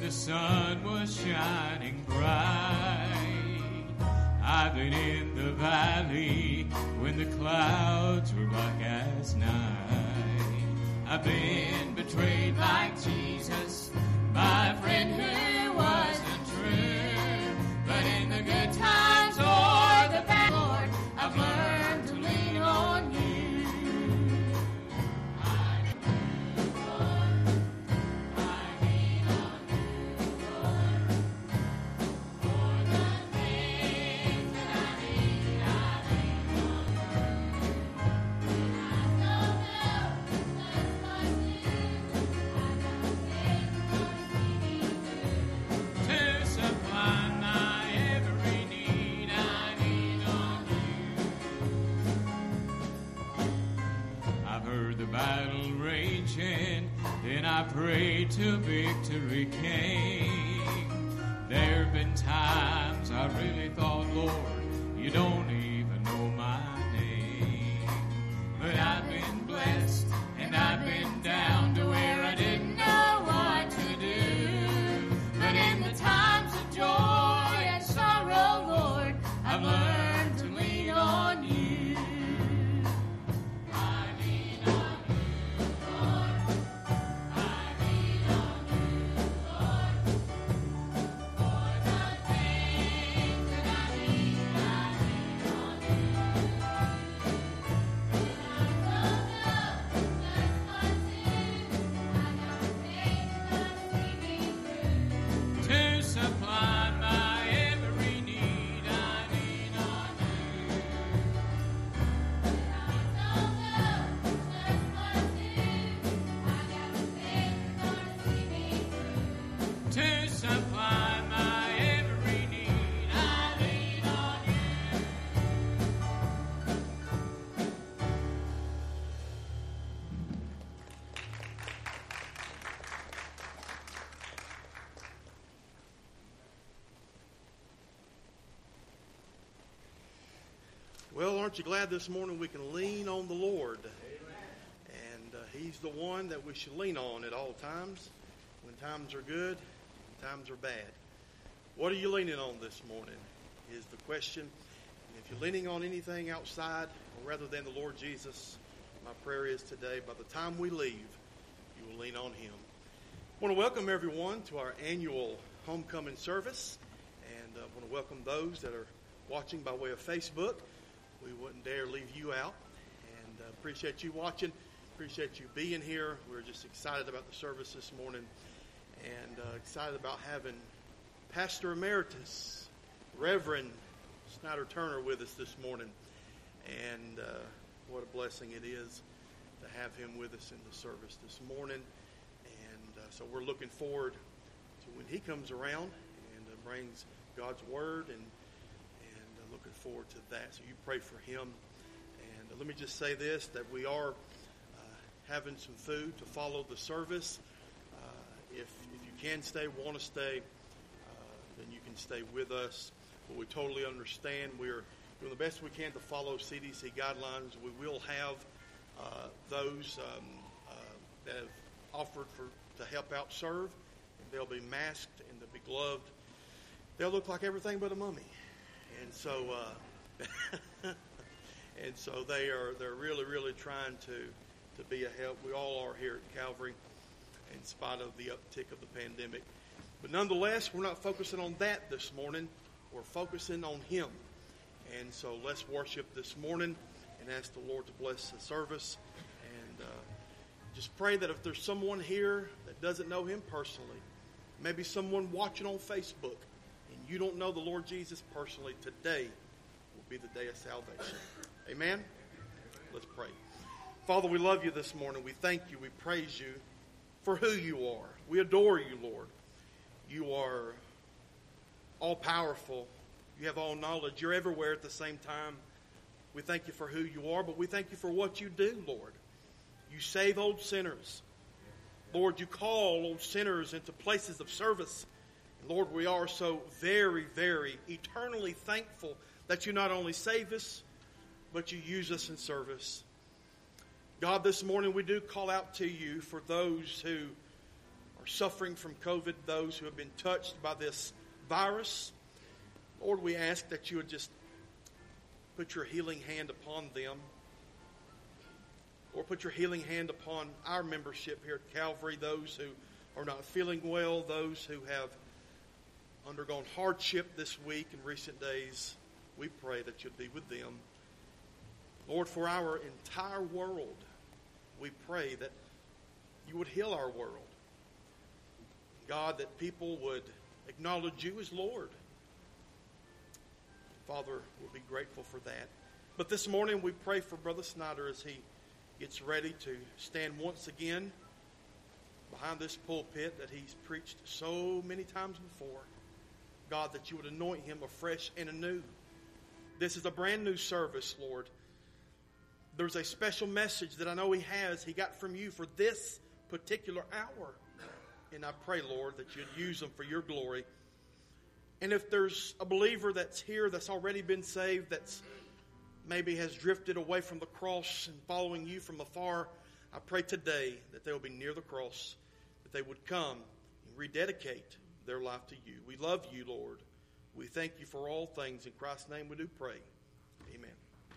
the sun was shining bright. I've been in the valley when the clouds were black as night. I've been betrayed like Jesus by a friend who wasn't true. But in the good times or the bad, Lord, I've learned to lean on you. Battle raging, then I prayed till victory came. There have been times I really thought, Lord, you don't even know my name. But I've been blessed and I've been down to where I didn't know what to do. But in the times of joy and sorrow, Lord, I've learned to lean on you. Well, aren't you glad this morning we can lean on the Lord? And He's the one that we should lean on at all times, when times are good, when times are bad. What are you leaning on this morning is the question. And if you're leaning on anything outside, or rather than the Lord Jesus, my prayer is today, by the time we leave, you will lean on Him. I want to welcome everyone to our annual homecoming service. And I want to welcome those that are watching by way of Facebook. We wouldn't dare leave you out, and appreciate you watching, appreciate you being here. We're just excited about the service this morning, and excited about having Pastor Emeritus, Reverend Snyder Turner, with us this morning, and what a blessing it is to have him with us in the service this morning, and so we're looking forward to when he comes around and brings God's Word, and looking forward to that. So you pray for him. And let me just say this, that we are having some food to follow the service. If you can stay, want to stay, then you can stay with us. But we totally understand. We're doing the best we can to follow CDC guidelines. We will have those that have offered to help out serve. And they'll be masked and they'll be gloved. They'll look like everything but a mummy. And so, they're really trying to be a help. We all are here at Calvary, in spite of the uptick of the pandemic. But nonetheless, we're not focusing on that this morning. We're focusing on Him. And so let's worship this morning and ask the Lord to bless the service. And just pray that if there's someone here that doesn't know Him personally, maybe someone watching on Facebook, you don't know the Lord Jesus personally, today will be the day of salvation. Amen? Let's pray. Father, we love you this morning. We thank you. We praise you for who you are. We adore you, Lord. You are all-powerful. You have all knowledge. You're everywhere at the same time. We thank you for who you are, but we thank you for what you do, Lord. You save old sinners. Lord, you call old sinners into places of service. Lord, we are so very, very eternally thankful that you not only save us, but you use us in service. God, this morning we do call out to you for those who are suffering from COVID, those who have been touched by this virus. Lord, we ask that you would just put your healing hand upon them. Or put your healing hand upon our membership here at Calvary, those who are not feeling well, those who have undergone hardship this week in recent days. We pray that you'd be with them. Lord, for our entire world, we pray that you would heal our world. God, that people would acknowledge you as Lord. Father, we'll be grateful for that. But this morning we pray for Brother Snyder as he gets ready to stand once again behind this pulpit that he's preached so many times before. God, that you would anoint him afresh and anew. This is a brand new service, Lord. There's a special message that I know he got from you for this particular hour. And I pray, Lord, that you'd use them for your glory. And if there's a believer that's here that's already been saved, that's maybe has drifted away from the cross and following you from afar, I pray today that they will be near the cross, that they would come and rededicate their life to you. We love you, Lord. We thank you for all things. In Christ's name we do pray. Amen.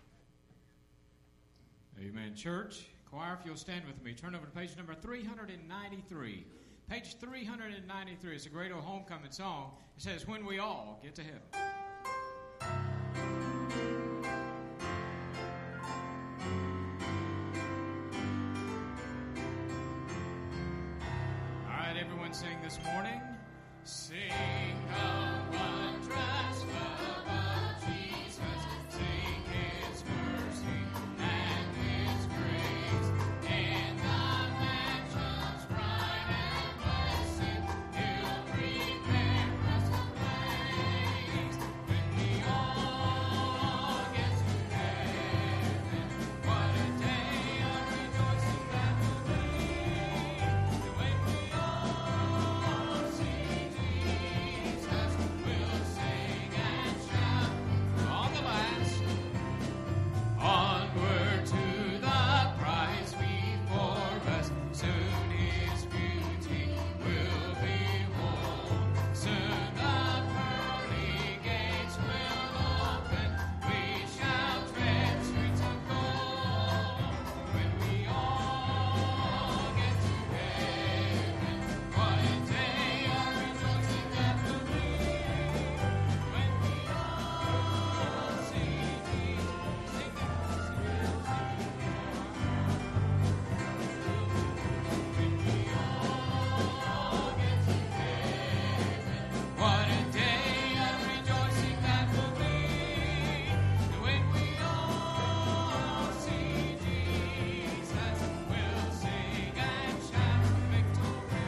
Amen. Church, choir, if you'll stand with me, turn over to page number 393. Page 393 is a great old homecoming song. It says, "When we all get to heaven." All right, everyone sing this morning. Sing the wondrous love of Jesus. Sing his mercy and his grace. In the mansions bright and blessed, he'll prepare us a place. When we all get to heaven, what a day of rejoicing that will be. And when we all see Jesus, we'll sing and shout on the last. Onward to the prize before us. Soon his beauty will behold. Soon the pearly gates will open. We shall tread streets of gold. When we all get to heaven, what a day of rejoicing that will be. When we all see Jesus, sing that. What a day of rejoicing that will be. When we all see Jesus, we'll sing and shout victory.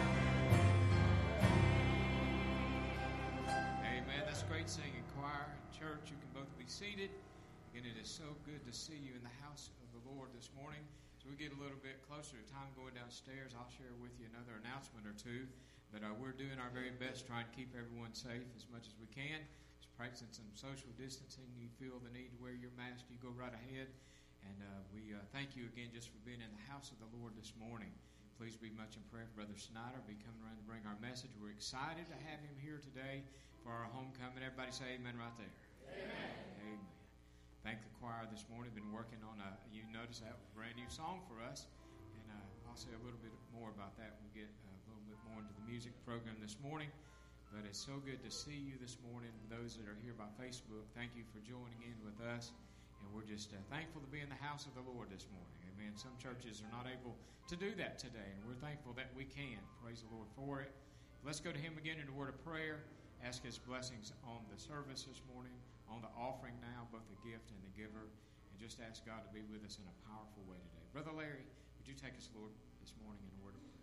Amen. That's great singing, choir. Church, you can both be seated. Again, it is so good to see you in the house of the Lord this morning. So we get a little bit closer to time going downstairs, I'll share with you another announcement or two. But we're doing our very best trying to keep everyone safe as much as we can. Just practicing some social distancing. You feel the need to wear your mask, you go right ahead. And we thank you again just for being in the house of the Lord this morning. Please be much in prayer for Brother Snyder. Be coming around to bring our message. We're excited to have him here today for our homecoming. Everybody say amen right there. Amen. Amen. Thank the choir this morning. Been working on you notice that brand new song for us. And I'll say a little bit more about that when we get a little bit more into the music program this morning. But it's so good to see you this morning. Those that are here by Facebook, thank you for joining in with us. And we're just thankful to be in the house of the Lord this morning. Amen. Some churches are not able to do that today, and we're thankful that we can. Praise the Lord for it. Let's go to him again in a word of prayer. Ask his blessings on the service this morning, on the offering now, both the gift and the giver. And just ask God to be with us in a powerful way today. Brother Larry, would you take us, Lord, this morning in a word of prayer?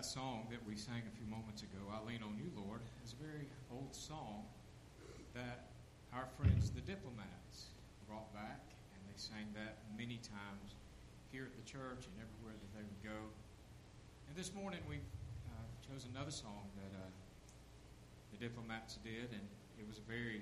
That song that we sang a few moments ago, I Lean on You, Lord, is a very old song that our friends, the Diplomats, brought back, and they sang that many times here at the church and everywhere that they would go. And this morning we chose another song that the Diplomats did, and it was a very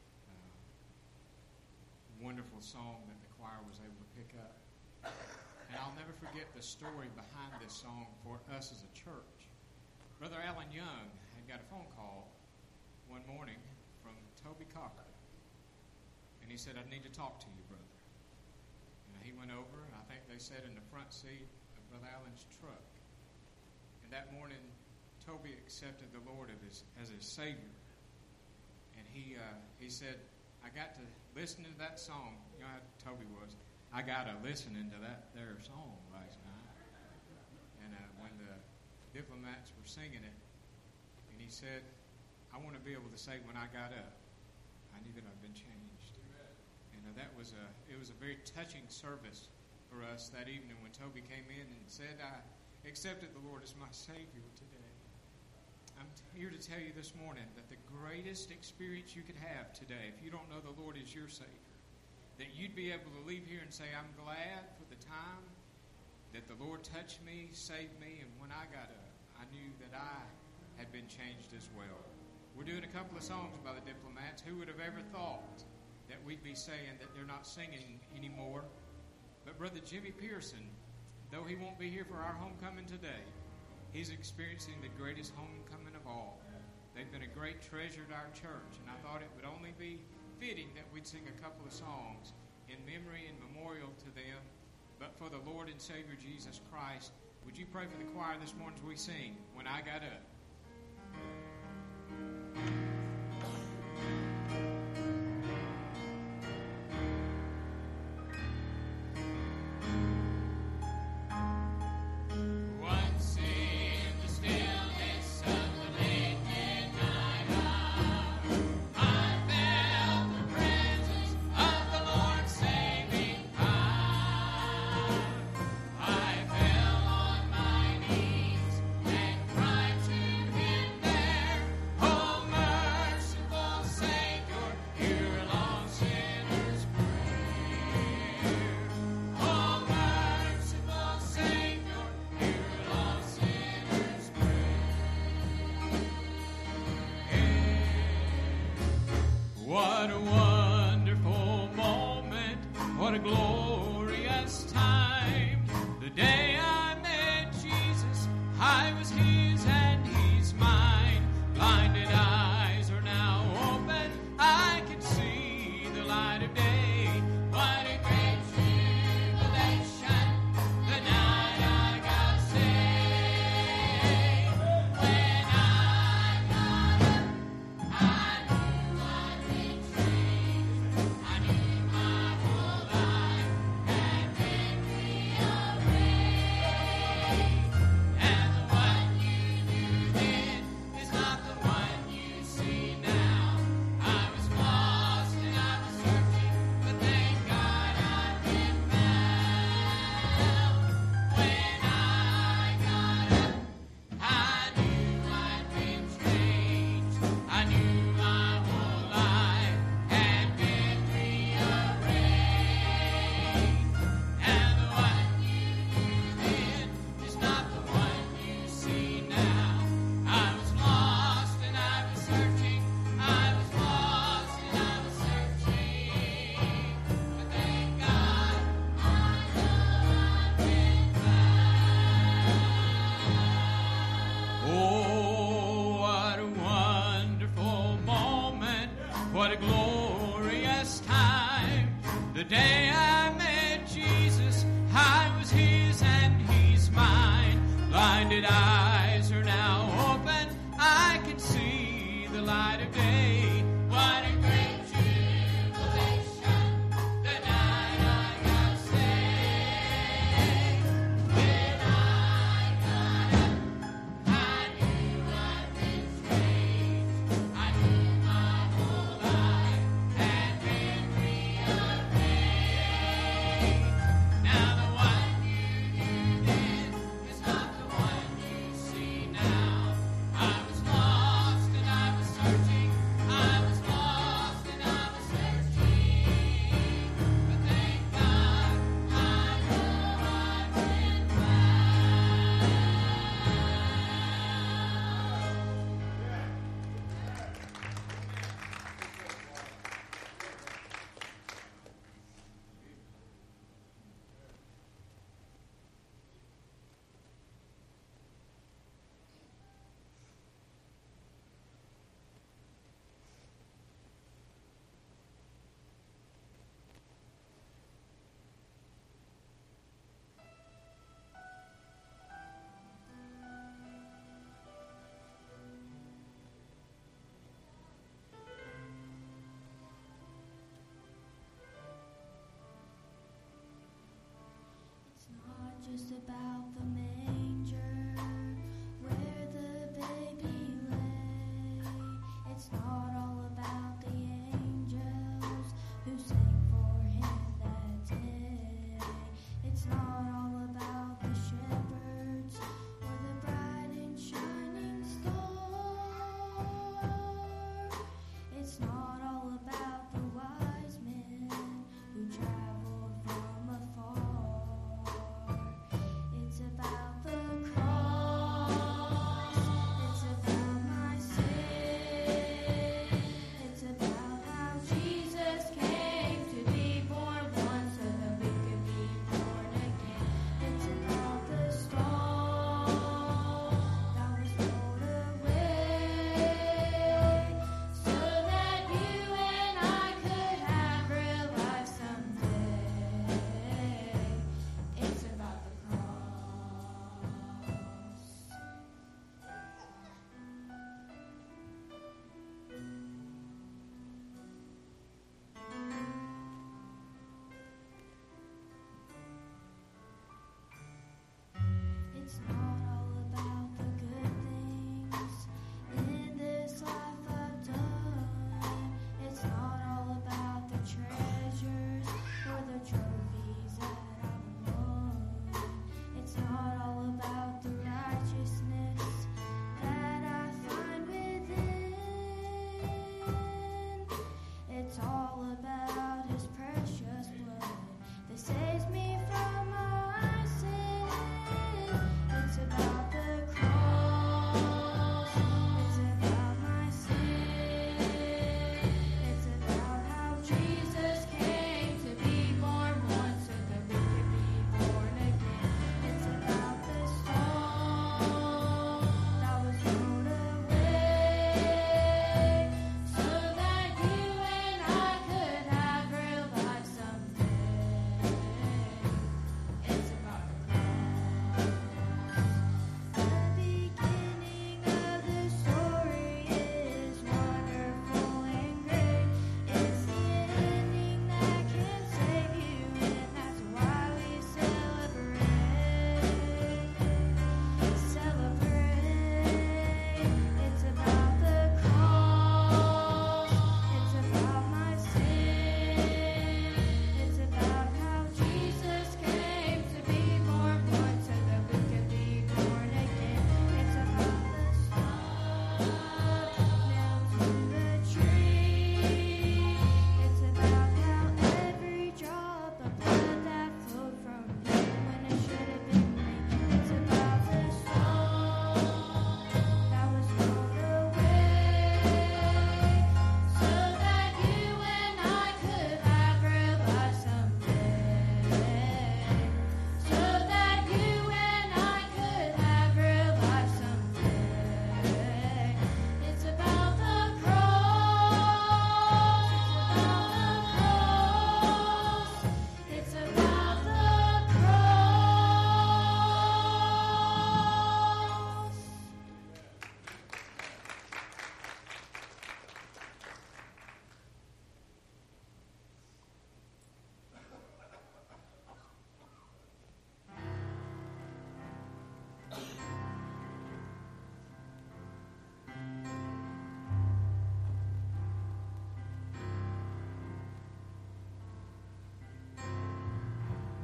wonderful song that the choir was able to pick up. And I'll never forget the story behind this song for us as a church. Brother Alan Young had got a phone call one morning from Toby Cocker. And he said, "I need to talk to you, brother." And he went over, and I think they sat in the front seat of Brother Alan's truck. And that morning, Toby accepted the Lord as his Savior. And he said, "I got to listen to that song." You know how Toby was. "I got to listening to that there song last night." And when the Diplomats were singing it, and he said, "I want to be able to say when I got up, I knew that I've been changed." And it was a very touching service for us that evening when Toby came in and said, "I accepted the Lord as my Savior today." I'm here to tell you this morning that the greatest experience you could have today, if you don't know the Lord as your Savior, that you'd be able to leave here and say, "I'm glad for the time that the Lord touched me, saved me, and when I got up, I knew that I had been changed as well." We're doing a couple of songs by the Diplomats. Who would have ever thought that we'd be saying that they're not singing anymore? But Brother Jimmy Pearson, though he won't be here for our homecoming today, he's experiencing the greatest homecoming of all. They've been a great treasure to our church, and I thought it would only be fitting that we'd sing a couple of songs in memory and memorial to them, but for the Lord and Savior Jesus Christ. Would you pray for the choir this morning as we sing "When I Got Up"? What a wonderful moment, what a glorious time. The day I met Jesus, I was his and he's mine. Blinded eyes are now open, I can see the light of day. What a great tribulation, the night I got saved. When I got up, I knew I'd been changed. I knew my whole life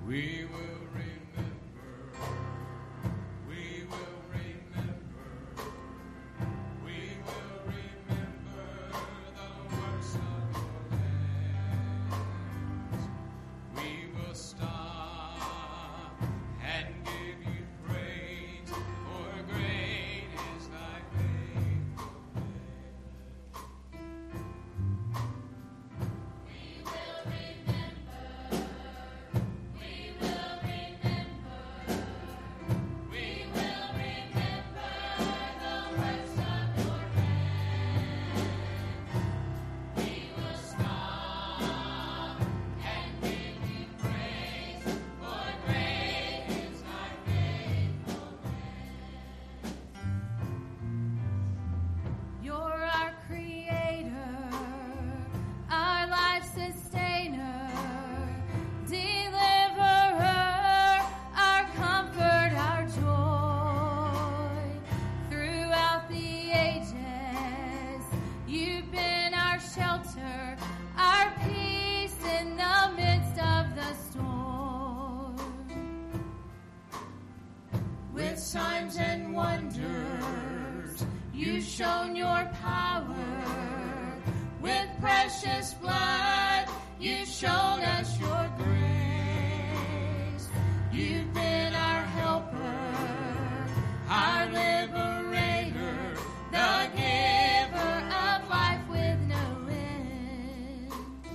We will remember. We will remember. We will remember the works of your hands. We will stop and give you praise, for great is thy faithfulness. We will remember. We will remember. We will remember the works of your hands. We will stop and give you praise, for great is thy faithfulness. You're our creator, our life sustainer, deliverer, our comfort, our joy. Throughout the ages, you've been our shelter, our peace in the midst of the storm. With signs and wonders, you've shown your power. With precious blood, you've shown us your grace. You've been our helper, our liberator, the giver of life with no end.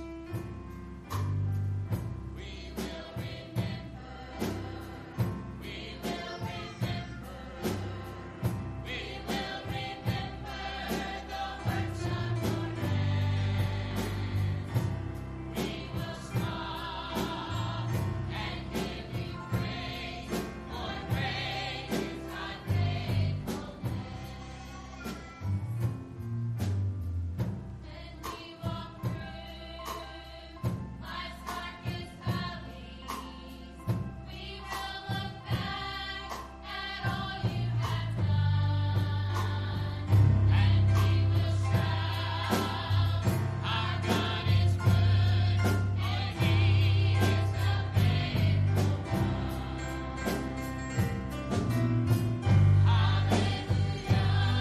We will remember. We will remember. We will remember the works of your hands. We will stop and give you praise, for great is thy faithfulness. When we walk through life's darkest valleys, we will look back at all you have done, and we will shout, our God is good, and He is the faithful one. Hallelujah,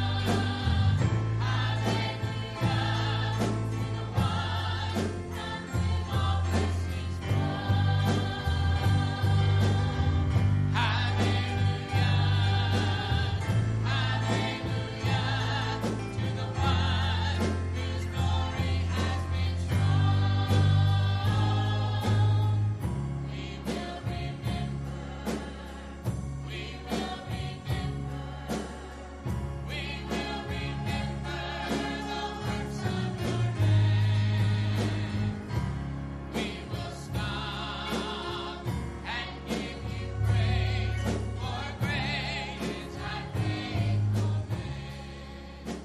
hallelujah, to the one from whom all blessings flow. Hallelujah, hallelujah, to the one whose glory has been shown. We will remember. We will remember. We will remember the works of your hands. We will stop and give you praise, for great is thy faithfulness.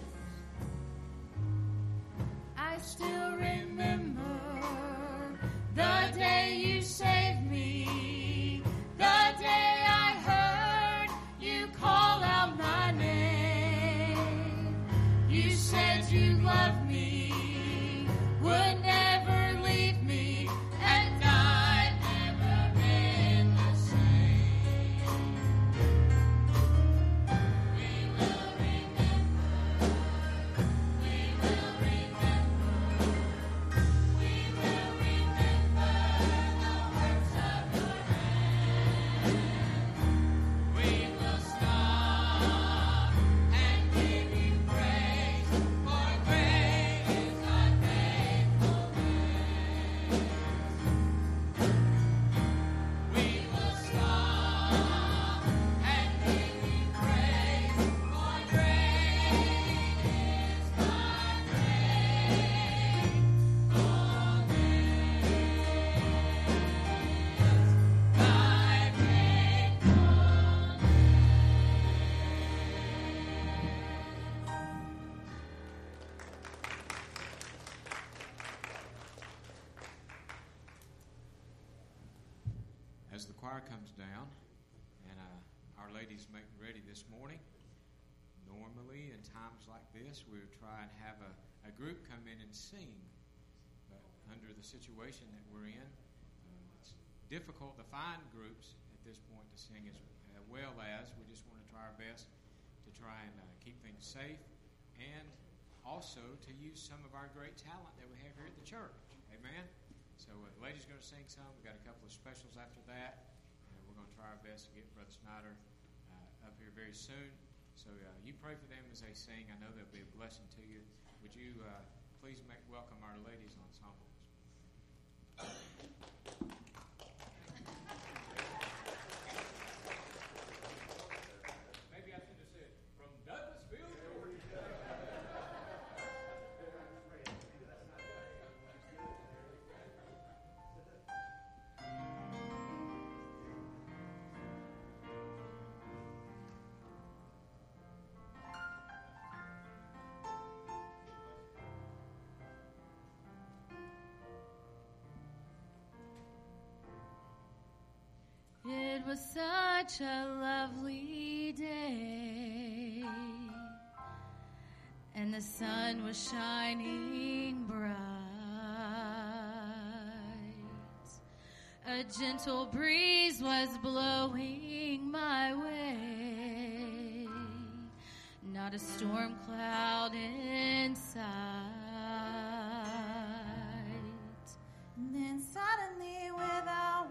I still remember the day you saved me, the day I heard you call out my name. You said you loved me, would never leave me, and I've never been the same. We will remember. We will remember. We will remember the works of your hands. We will stop and give you praise, for great is thy faithfulness. We will stop and give you praise, for great is thy As the choir comes down and our ladies make ready this morning, normally in times like this we would try and have a group come in and sing. But under the situation that we're in, it's difficult to find groups at this point to sing as well as. We just want to try our best to try and keep things safe, and also to use some of our great talent that we have here at the church. Amen? So the lady's going to sing some. We've got a couple of specials after that, and we're going to try our best to get Brother Snyder up here very soon. So you pray for them as they sing. I know they'll be a blessing to you. Would you please welcome our ladies ensembles? Maybe I should have said, from Douglasville, Georgia. It was such a lovely day, and the sun was shining bright. A gentle breeze was blowing my way, not a storm cloud in sight. And then suddenly, without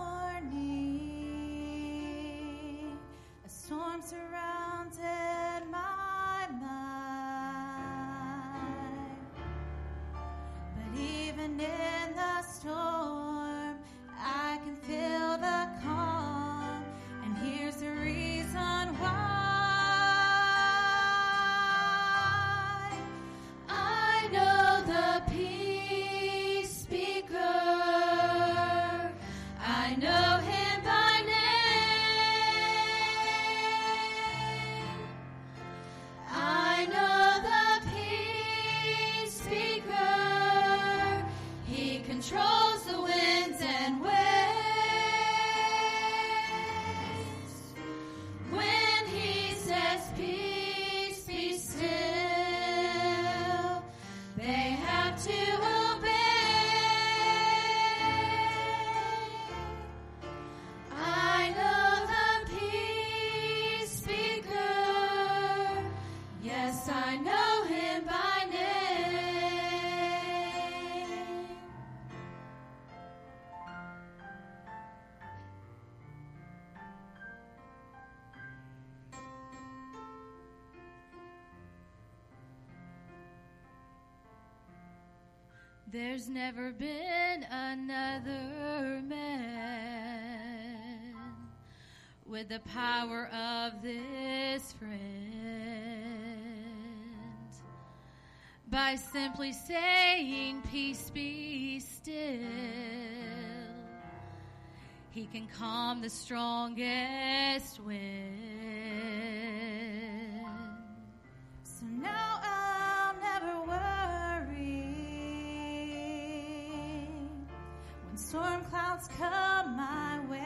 warning, a storm surrounded my mind. But even in the storm, I can feel the calm. And here's the reason why. I know the peace speaker. I know him by name. I know the peace speaker. He controls the winds and waves. When he says peace, be still, they have to obey. I know the peace speaker. Yes, I know him by name. There's never been another man with the power of this friend. By simply saying, peace be still, he can calm the strongest wind. So now I'll never worry when storm clouds come my way.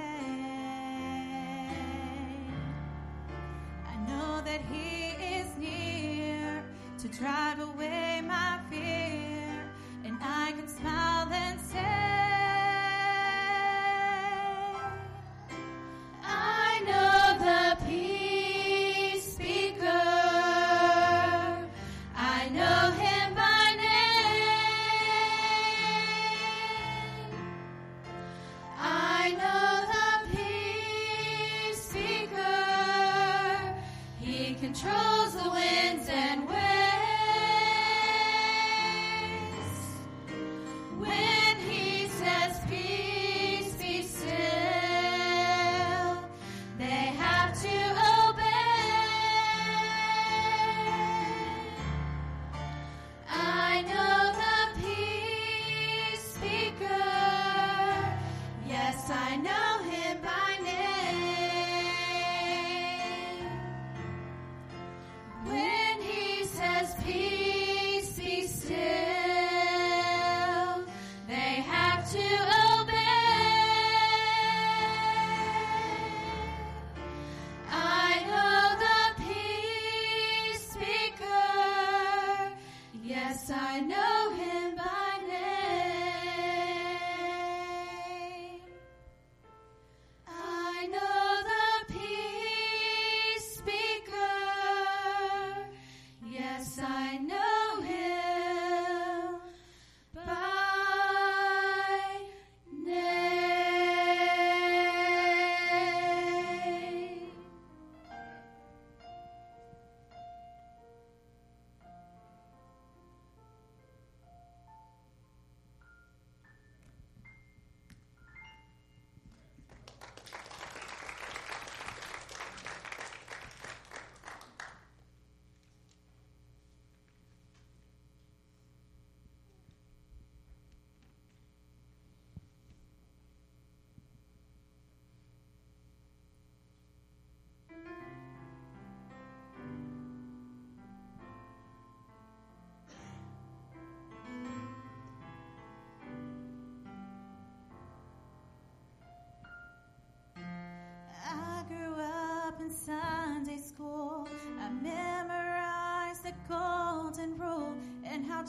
I know that he is near to drive away my fear, and I can smile and say, I know the peace speaker. I know him by name. I know the peace speaker. He controls the winds and waves.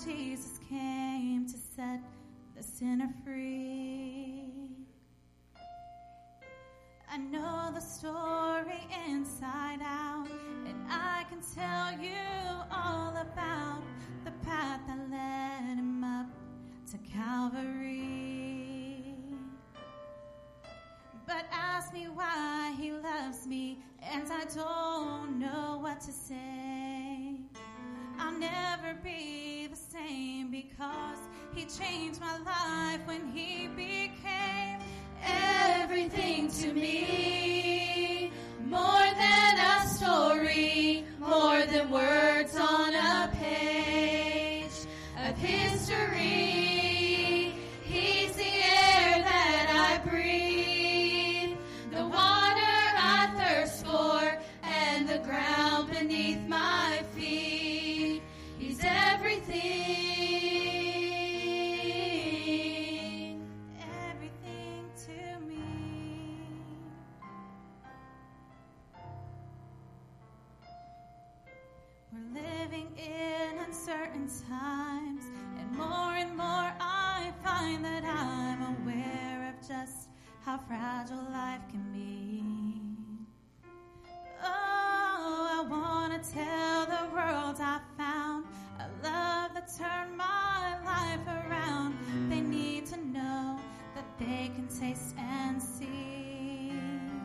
Jesus came to set the sinner free. I know the story inside out, and I can tell you all about the path that led him up to Calvary. But ask me why he loves me, and I don't know what to say. I'll never be the same because he changed my life when he became everything to me. More than a story, more than words on a page of history. He's the air that I breathe, the water I thirst for, and the ground beneath my feet. He's everything, everything to me. We're living in uncertain times, and more I find that I'm aware of just how fragile life can be. Oh, I want to tell the world I found a love that turned my life around. They need to know that they can taste and see.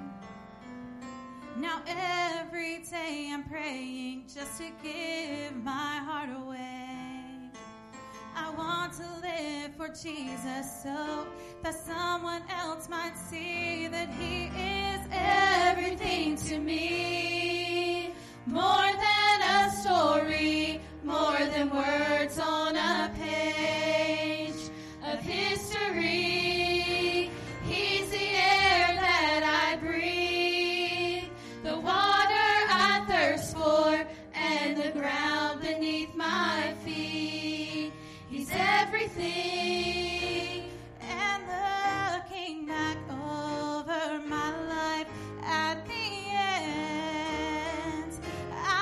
Now every day I'm praying just to give my heart away. I want to live for Jesus so that someone else might see that he is everything to me. More than a story, more than words on a page of history. He's the air that I breathe, the water I thirst for, and the ground beneath my feet. He's everything. And looking back over my life at the end, I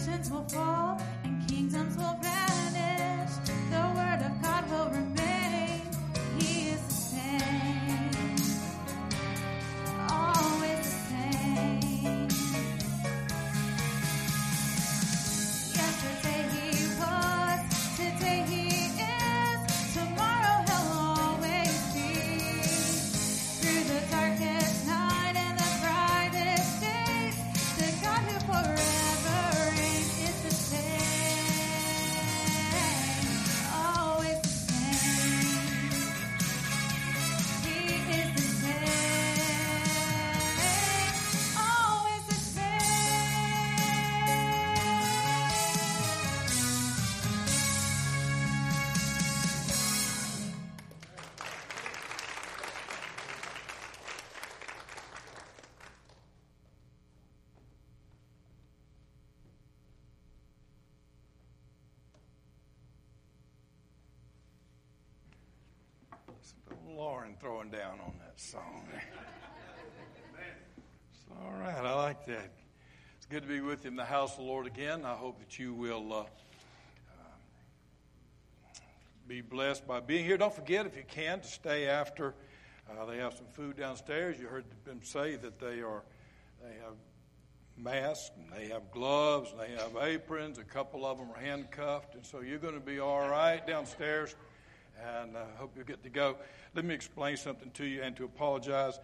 nations will fall and kingdoms will vanish. The word of God will remain. He is the same, always the same. Yesterday he was, today he is, tomorrow he'll always be. Through the darkest night and the brightest days, the God who forever reigns is the same, always the same. He is the same, always the same. Lauren throwing down on that song. It's all right. I like that. It's good to be with you in the house of the Lord again. I hope that you will be blessed by being here. Don't forget, if you can, to stay after. They have some food downstairs. You heard them say that they have masks, and they have gloves, and they have aprons. A couple of them are handcuffed, and so you're going to be all right downstairs. And I hope you'll get to go. Let me explain something to you and to apologize.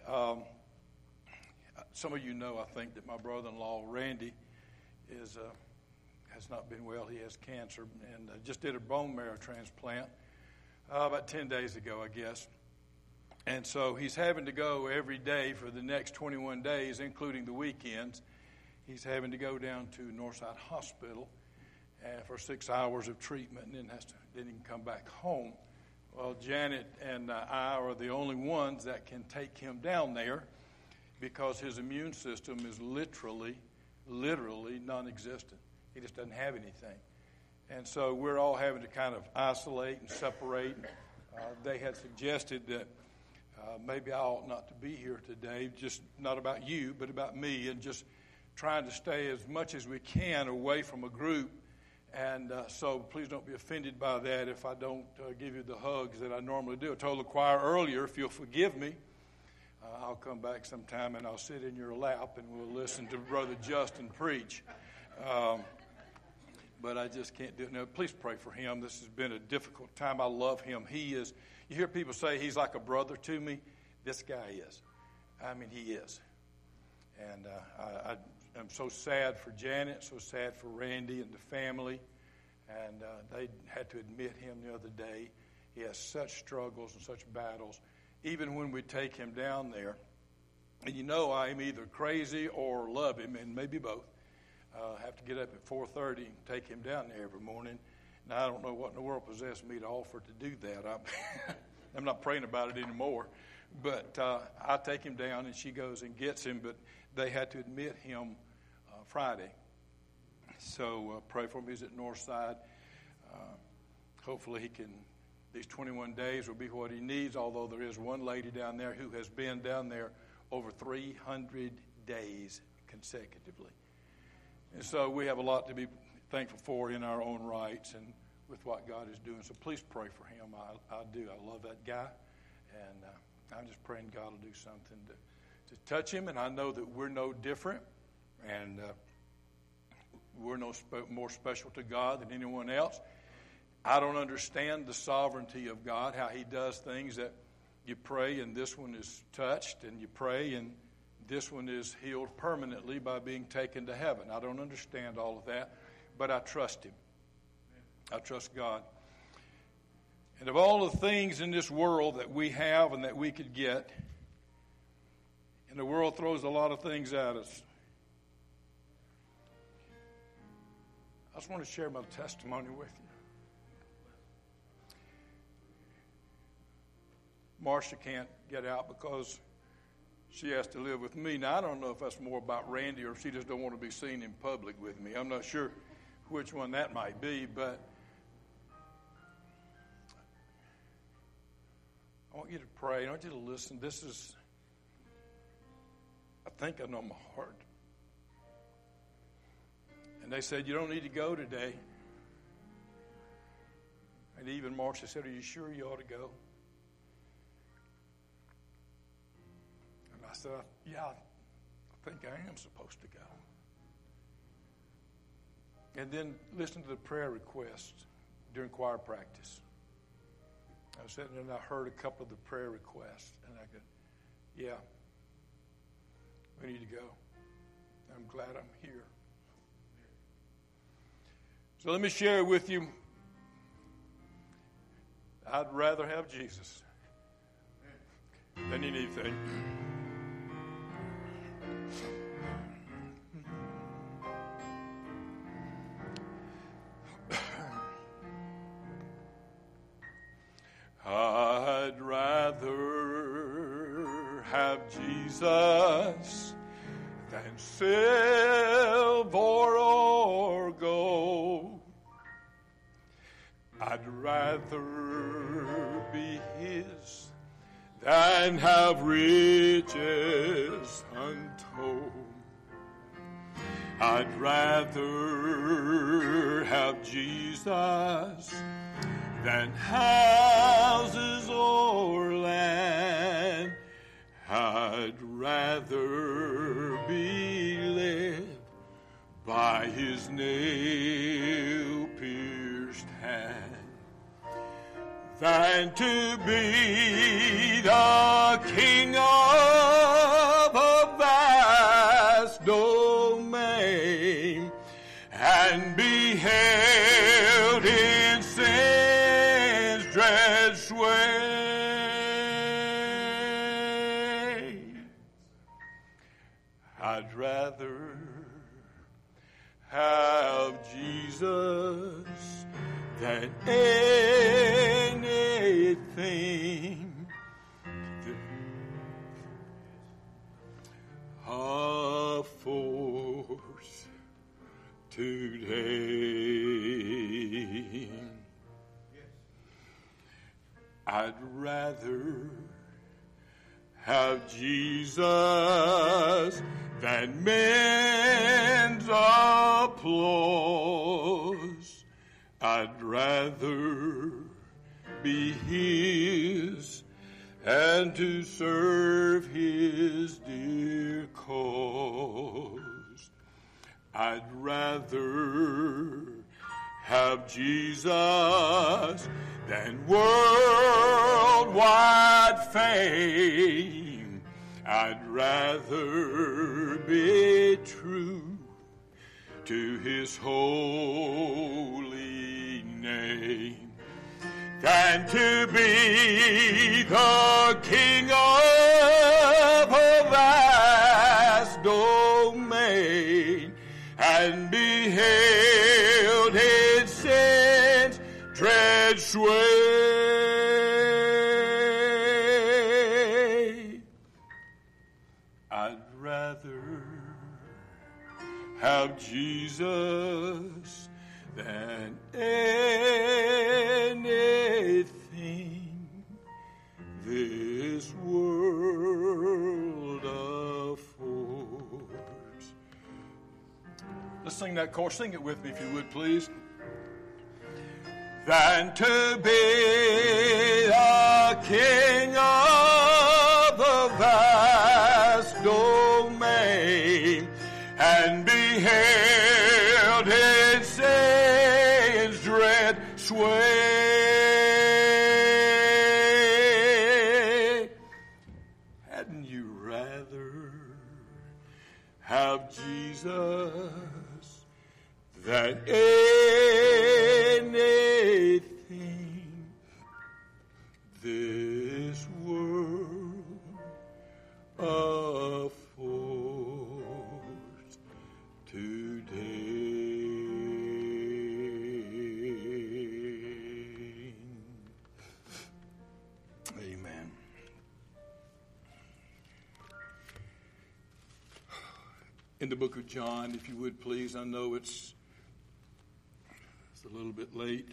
Some of you know, I think, that my brother-in-law, Randy, has not been well. He has cancer and just did a bone marrow transplant about 10 days ago, I guess. And so he's having to go every day for the next 21 days, including the weekends. He's having to go down to Northside Hospital for 6 hours of treatment, and then he can come back home. Well, Janet and I are the only ones that can take him down there because his immune system is literally non-existent. He just doesn't have anything. And so we're all having to kind of isolate and separate. They had suggested that maybe I ought not to be here today, just not about you, but about me, and just trying to stay as much as we can away from a group. And so please don't be offended by that if I don't give you the hugs that I normally do. I told the choir earlier, if you'll forgive me, I'll come back sometime and I'll sit in your lap and we'll listen to Brother Justin preach. But I just can't do it. No, please pray for him. This has been a difficult time. I love him. He is, you hear people say he's like a brother to me. This guy is. I mean, he is. And I'm so sad for Janet, so sad for Randy and the family. And they had to admit him the other day. He has such struggles and such battles. Even when we take him down there, and you know I'm either crazy or love him, and maybe both. Have to get up at 4:30 and take him down there every morning. Now, I don't know what in the world possessed me to offer to do that. I'm not praying about it anymore. But I take him down, and she goes and gets him. But they had to admit him Friday. So pray for him. He's at Northside. Hopefully he can, these 21 days will be what he needs, although there is one lady down there who has been down there over 300 days consecutively. And so we have a lot to be thankful for in our own rights and with what God is doing. So please pray for him. I do. I love that guy. And I'm just praying God will do something to touch him. And I know that we're no different. And we're no more special to God than anyone else. I don't understand the sovereignty of God, how he does things that you pray and this one is touched, and you pray and this one is healed permanently by being taken to heaven. I don't understand all of that, but I trust him. I trust God. And of all the things in this world that we have and that we could get, and the world throws a lot of things at us, I just want to share my testimony with you. Marcia can't get out because she has to live with me. Now, I don't know if that's more about Randy or if she just don't want to be seen in public with me. I'm not sure which one that might be, but I want you to pray. I want you to listen. This is, I think I know my heart. And they said, you don't need to go today. And even Marcia said, are you sure you ought to go? And I said, yeah, I think I am supposed to go. And then listen to the prayer requests during choir practice. I was sitting there and I heard a couple of the prayer requests. And I go, yeah, we need to go. I'm glad I'm here. So let me share with you. I'd rather have Jesus than anything. I'd rather have Jesus than silver or gold. I'd rather be His than have riches untold. I'd rather have Jesus than houses or land. I'd rather be led by His nail-pierced hand than to be the king of a vast domain and be held in sin's dread sway. I'd rather have Jesus than anything affords today. I'd rather have Jesus than men's applause. I'd rather be His and to serve His dear cause. I'd rather have Jesus than worldwide fame. I'd rather be true to His holy name than to be the king of a vast domain and be held in sin's dread sway. I'd rather have Jesus than anything this world affords. Let's sing that chorus. Sing it with me if you would, please. Than to be the king of the vast domain and be held in sin's dread sway. Hadn't you rather have Jesus than anything this world affords today? Amen. In the book of John, if you would please, I know it's a little bit late.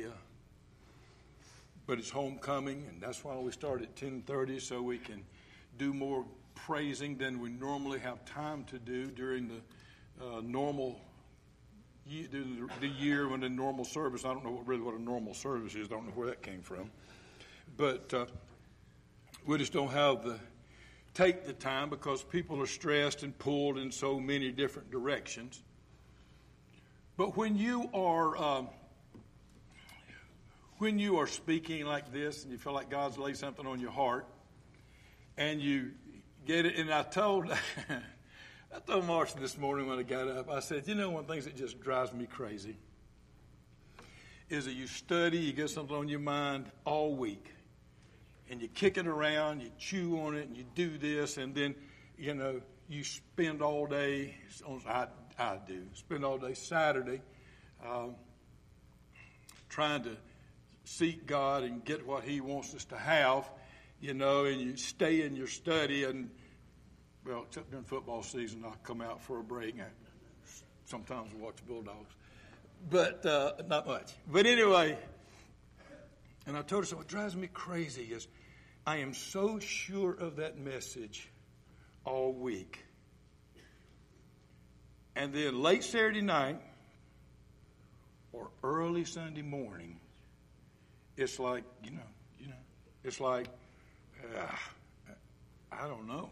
But it's homecoming, and that's why we start at 10:30, so we can do more praising than we normally have time to do during the normal the year when the normal service, I don't know really what a normal service is. I don't know where that came from. But we just don't take the time because people are stressed and pulled in so many different directions. But when you are speaking like this and you feel like God's laid something on your heart and you get it, and I told Marcia this morning when I got up, I said, one of the things that just drives me crazy is that you study, you get something on your mind all week, and you kick it around, you chew on it, and you do this, and then, you spend all day, I do, spend all day Saturday trying to seek God and get what He wants us to have, and you stay in your study, and, well, except during football season, I come out for a break. Sometimes I watch Bulldogs, but not much. But anyway, and I told her, so what drives me crazy is I am so sure of that message all week. And then late Saturday night or early Sunday morning, it's like, it's like, I don't know.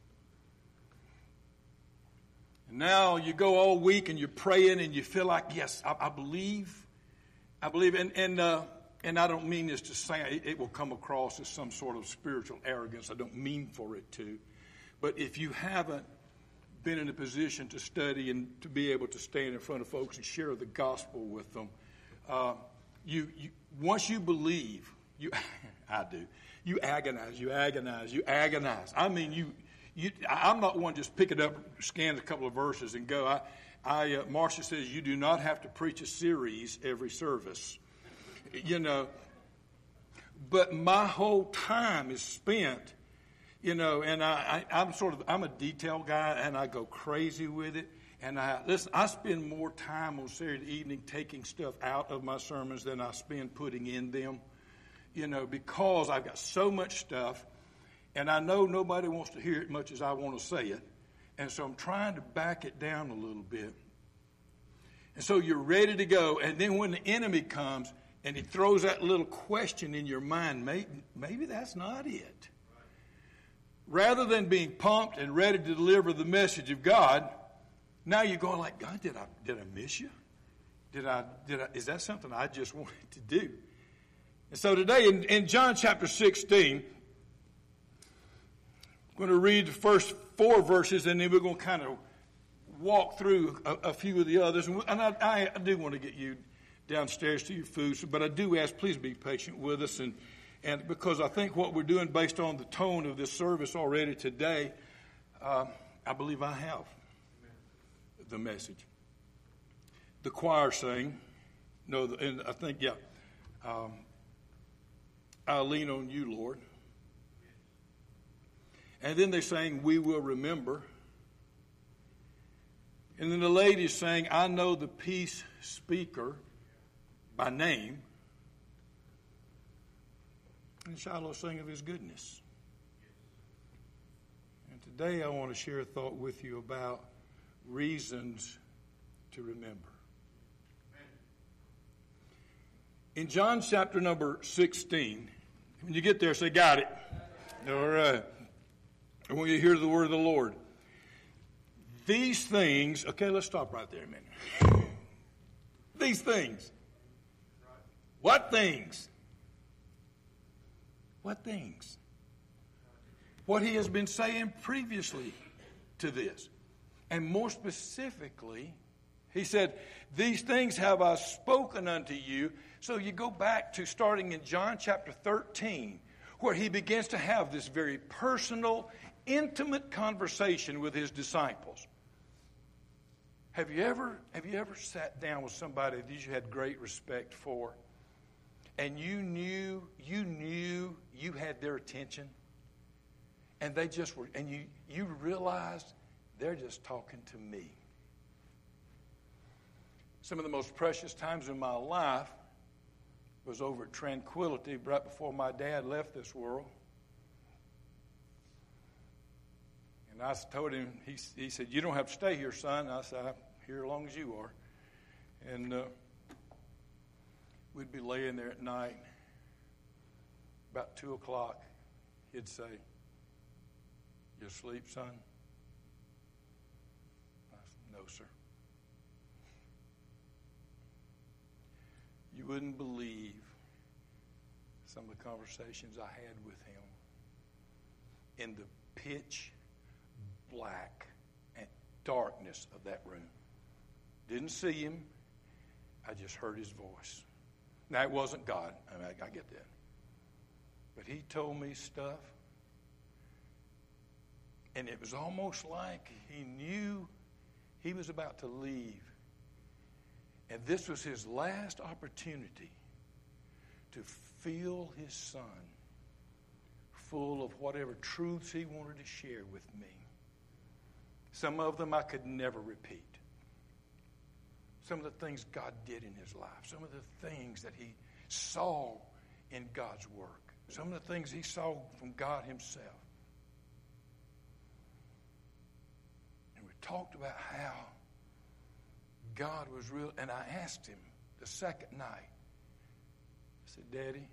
And now you go all week and you're praying and you feel like, yes, I believe. And I don't mean this to say it will come across as some sort of spiritual arrogance. I don't mean for it to. But if you haven't been in a position to study and to be able to stand in front of folks and share the gospel with them, you once you believe, I do. You agonize. I mean, I'm not one just pick it up, scan a couple of verses, and go. Marcia says you do not have to preach a series every service, But my whole time is spent, and I'm a detail guy, and I go crazy with it. And I spend more time on Saturday evening taking stuff out of my sermons than I spend putting in them, because I've got so much stuff. And I know nobody wants to hear it much as I want to say it. And so I'm trying to back it down a little bit. And so you're ready to go. And then when the enemy comes and he throws that little question in your mind, maybe that's not it. Rather than being pumped and ready to deliver the message of God, now you're going like, God, did I miss you? Is that something I just wanted to do? And so today in John chapter 16, I'm going to read the first 4 verses, and then we're going to kind of walk through a few of the others. And I do want to get you downstairs to your food, but I do ask, please be patient with us. And because I think what we're doing based on the tone of this service already today, I believe I have the message. The choir sang, and I think, I lean on you, Lord. And then they sang, we will remember. And then the ladies sang, I know the peace speaker by name. And Shiloh sang of his goodness. And today I want to share a thought with you about reasons to remember. In John chapter number 16, when you get there, say, got it. All right. And when you hear the word of the Lord, these things, okay, let's stop right there a minute. These things. What things? What things? What he has been saying previously to this. And more specifically, he said, these things have I spoken unto you. So you go back to starting in John chapter 13, where he begins to have this very personal, intimate conversation with his disciples. Have you ever sat down with somebody that you had great respect for, and you knew you had their attention, and they just were, and you realized they're just talking to me? Some of the most precious times in my life was over at Tranquility right before my dad left this world. And I told him, he said, you don't have to stay here, son. I said, I'm here as long as you are. And we'd be laying there at night. About 2 o'clock, he'd say, "You asleep, son?" I said, "No, sir." You wouldn't believe some of the conversations I had with him in the pitch black and darkness of that room. Didn't see him. I just heard his voice. Now, it wasn't God. I mean, I get that. But he told me stuff, and it was almost like he knew he was about to leave. And this was his last opportunity to fill his son full of whatever truths he wanted to share with me. Some of them I could never repeat. Some of the things God did in his life. Some of the things that he saw in God's work. Some of the things he saw from God himself. And we talked about how God was real. And I asked him the second night, I said, "Daddy,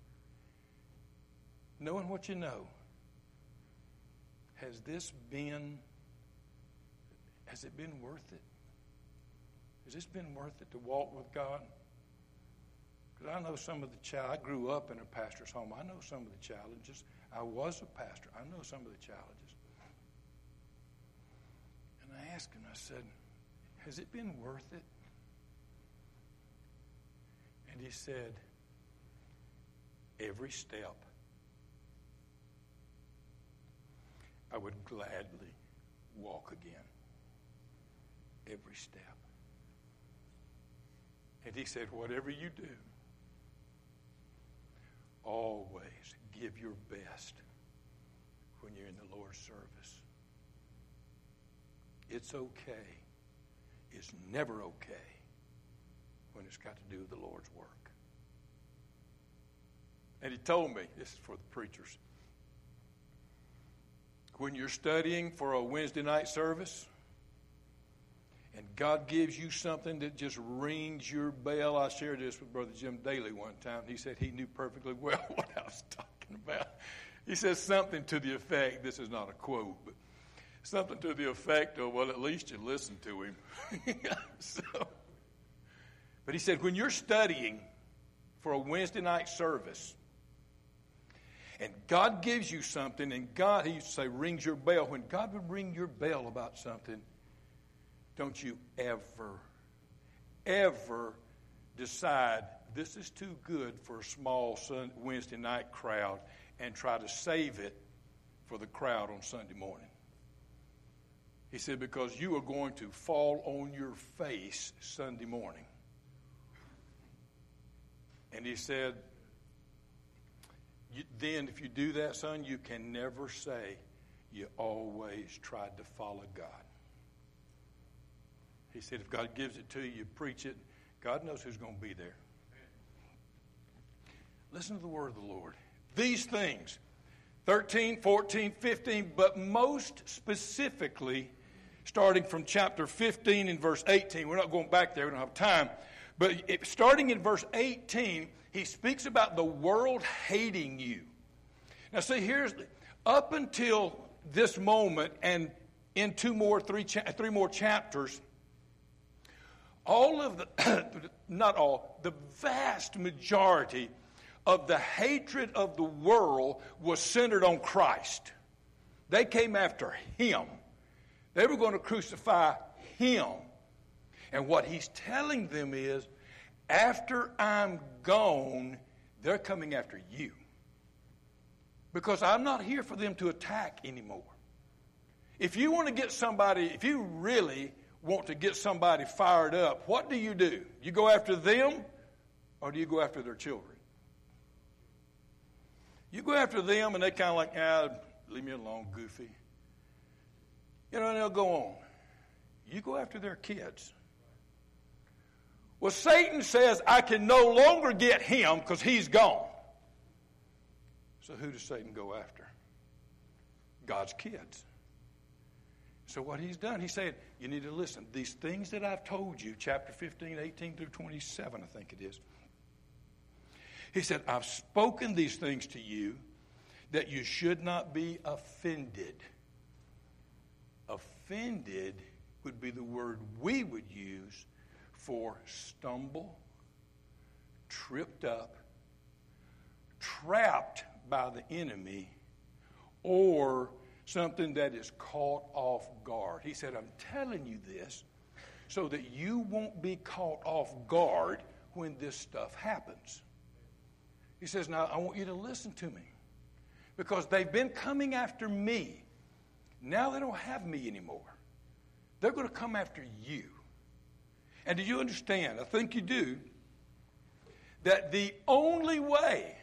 knowing what you know, has it been worth it? Has this been worth it to walk with God?" Because I know some of I grew up in a pastor's home. I know some of the challenges. I was a pastor. I know some of the challenges. And I asked him, I said, "Has it been worth it?" And he said, "Every step. I would gladly walk again. Every step." And he said, "Whatever you do, always give your best when you're in the Lord's service. It's okay. It's never okay when it's got to do with the Lord's work." And he told me, this is for the preachers, when you're studying for a Wednesday night service and God gives you something that just rings your bell. I shared this with Brother Jim Daly one time. He said he knew perfectly well what I was talking about. He said something to the effect, this is not a quote, but something to the effect of, "Well, at least you listened to him." But he said, when you're studying for a Wednesday night service and God gives you something, and God, he used to say, rings your bell. When God would ring your bell about something, don't you ever decide this is too good for a small Wednesday night crowd and try to save it for the crowd on Sunday morning. He said, because you are going to fall on your face Sunday morning. And he said, then if you do that, son, you can never say you always tried to follow God. He said, if God gives it to you, you preach it. God knows who's going to be there. Listen to the word of the Lord. These things, 13, 14, 15, but most specifically, starting from chapter 15 and verse 18. We're not going back there. We don't have time. But starting in verse 18, he speaks about the world hating you. Now see, here's, up until this moment and in three more chapters, all of the, not all, the vast majority of the hatred of the world was centered on Christ. They came after him. They were going to crucify him. And what he's telling them is, after I'm gone, they're coming after you. Because I'm not here for them to attack anymore. If you want to get somebody, if you really want to get somebody fired up, what do? You go after them, or do you go after their children? You go after them, and they kind of like, leave me alone, goofy. You know, and they'll go on. You go after their kids. Well, Satan says, I can no longer get him because he's gone. So who does Satan go after? God's kids. So what he's done, he said, you need to listen. These things that I've told you, chapter 15, 18 through 27, I think it is. He said, I've spoken these things to you that you should not be offended. Offended would be the word we would use for stumble, tripped up, trapped by the enemy, or something that is caught off guard. He said, I'm telling you this so that you won't be caught off guard when this stuff happens. He says, now I want you to listen to me because they've been coming after me. Now they don't have me anymore. They're going to come after you. And do you understand? I think you do. That the only way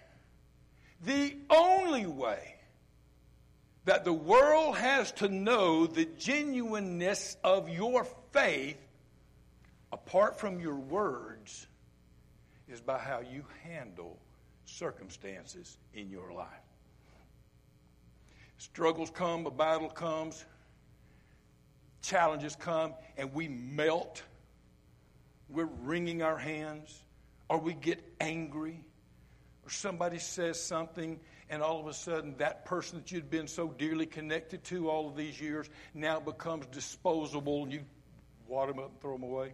that the world has to know the genuineness of your faith, apart from your words, is by how you handle circumstances in your life. Struggles come, a battle comes, challenges come, and we melt. We're wringing our hands, or we get angry, or somebody says something, and all of a sudden that person that you'd been so dearly connected to all of these years now becomes disposable, and you wad them up and throw them away.